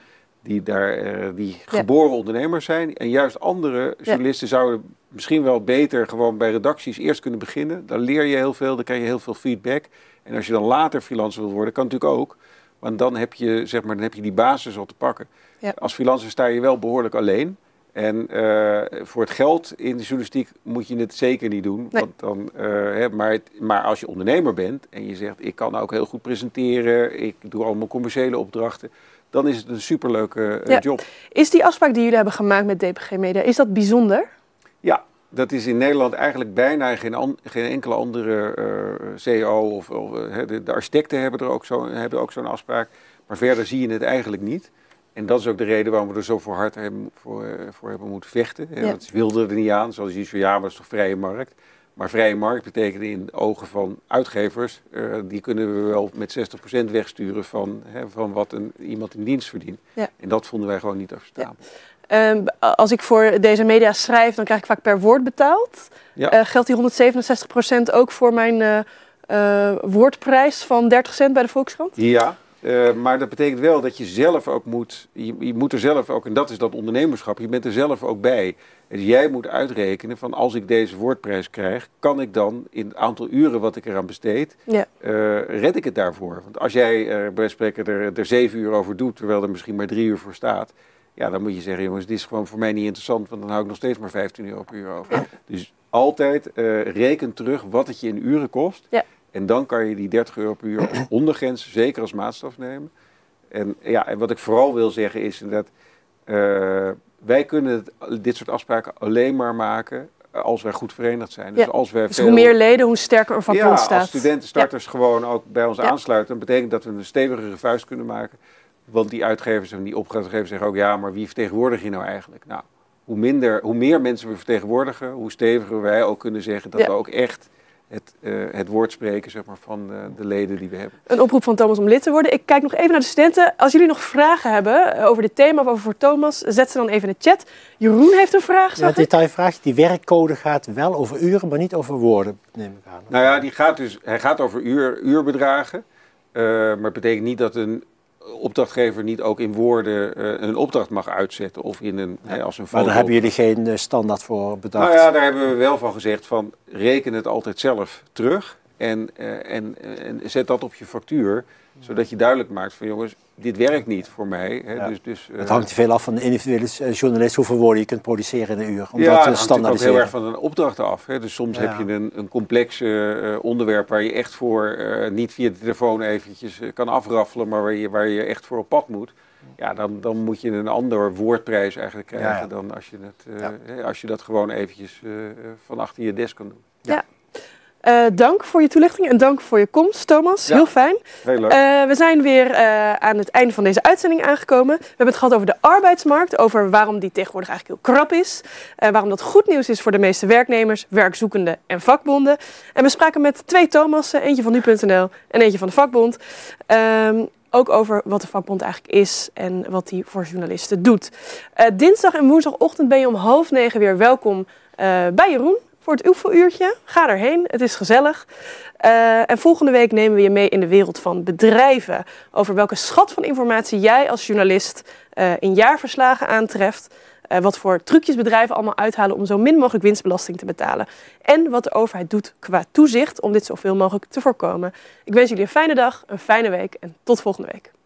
die geboren ondernemers zijn. En juist andere journalisten zouden misschien wel beter gewoon bij redacties eerst kunnen beginnen. Dan leer je heel veel, dan krijg je heel veel feedback. En als je dan later freelancer wil worden, kan natuurlijk ook. Want dan heb je die basis al te pakken. Ja. Als freelancer sta je wel behoorlijk alleen. En voor het geld in de journalistiek moet je het zeker niet doen. Nee. Want dan, maar als je ondernemer bent en je zegt, ik kan ook heel goed presenteren, ik doe allemaal commerciële opdrachten, dan is het een superleuke job. Is die afspraak die jullie hebben gemaakt met DPG Media, is dat bijzonder? Ja, dat is in Nederland eigenlijk bijna geen enkele andere CEO de architecten hebben ook zo'n afspraak. Maar verder zie je het eigenlijk niet. En dat is ook de reden waarom we er zo voor hard voor hebben moeten vechten. Ja. Want ze wilden er niet aan. Zoals je zo, ja, maar dat is toch vrije markt. Maar vrije markt betekent in de ogen van uitgevers, die kunnen we wel met 60% wegsturen van wat iemand in dienst verdient. Ja. En dat vonden wij gewoon niet acceptabel. Ja. Als ik voor deze media schrijf, dan krijg ik vaak per woord betaald. Ja. Geldt die 167% ook voor mijn woordprijs van 30 cent bij de Volkskrant? Ja. Maar dat betekent wel dat je zelf ook je moet er zelf ook, en dat is dat ondernemerschap, je bent er zelf ook bij. Dus jij moet uitrekenen van als ik deze woordprijs krijg, kan ik dan in het aantal uren wat ik eraan besteed, red ik het daarvoor. Want als jij bij spreken er 7 uur over doet, terwijl er misschien maar 3 uur voor staat, ja, dan moet je zeggen, jongens, dit is gewoon voor mij niet interessant, want dan hou ik nog steeds maar 15 euro per uur over. Dus altijd reken terug wat het je in uren kost. Ja. En dan kan je die 30 euro per uur als ondergrens zeker als maatstaf nemen. En wat ik vooral wil zeggen is dat wij kunnen dit soort afspraken alleen maar maken als wij goed verenigd zijn. Dus, als wij hoe meer leden, hoe sterker een vakbond staat. Als studentenstarters gewoon ook bij ons aansluiten, dan betekent dat we een stevigere vuist kunnen maken. Want die uitgevers en die opdrachtgevers zeggen ook, ja, maar wie vertegenwoordig je nou eigenlijk? Nou, hoe meer mensen we vertegenwoordigen, hoe steviger wij ook kunnen zeggen dat we ook echt het woord spreken, zeg maar, van de leden die we hebben. Een oproep van Thomas om lid te worden. Ik kijk nog even naar de studenten. Als jullie nog vragen hebben over dit thema of over voor Thomas, zet ze dan even in de chat. Jeroen heeft een vraag. Ja, detailvraag. Die werkcode gaat wel over uren, maar niet over woorden, neem ik aan. Nou ja, hij gaat over uurbedragen. Maar het betekent niet dat een opdrachtgever niet ook in woorden een opdracht mag uitzetten of in als een foto. Maar daar hebben jullie geen standaard voor bedacht? Nou ja, daar hebben we wel van gezegd van reken het altijd zelf terug en zet dat op je factuur, zodat je duidelijk maakt van jongens, dit werkt niet voor mij. Hè, ja. Het hangt veel af van de individuele journalist hoeveel woorden je kunt produceren in een uur. Om dat te standaardiseren. Het hangt ook heel erg van een opdracht af. Hè. Dus soms heb je een complex onderwerp waar je echt voor niet via de telefoon eventjes kan afraffelen, maar waar je echt voor op pad moet. Ja, dan moet je een ander woordprijs eigenlijk krijgen dan als je dat gewoon eventjes van achter je desk kan doen. Ja. Dank voor je toelichting en dank voor je komst, Thomas. Ja, heel fijn. Heel leuk. We zijn weer aan het einde van deze uitzending aangekomen. We hebben het gehad over de arbeidsmarkt, over waarom die tegenwoordig eigenlijk heel krap is. Waarom dat goed nieuws is voor de meeste werknemers, werkzoekenden en vakbonden. En we spraken met 2 Thomassen, eentje van nu.nl en eentje van de vakbond. Ook over wat de vakbond eigenlijk is en wat die voor journalisten doet. Dinsdag en woensdagochtend ben je om 8:30 weer welkom bij Jeroen. Voor het UFO-uurtje. Ga erheen, het is gezellig. En volgende week nemen we je mee in de wereld van bedrijven. Over welke schat van informatie jij als journalist in jaarverslagen aantreft. Wat voor trucjes bedrijven allemaal uithalen om zo min mogelijk winstbelasting te betalen. En wat de overheid doet qua toezicht om dit zoveel mogelijk te voorkomen. Ik wens jullie een fijne dag, een fijne week en tot volgende week.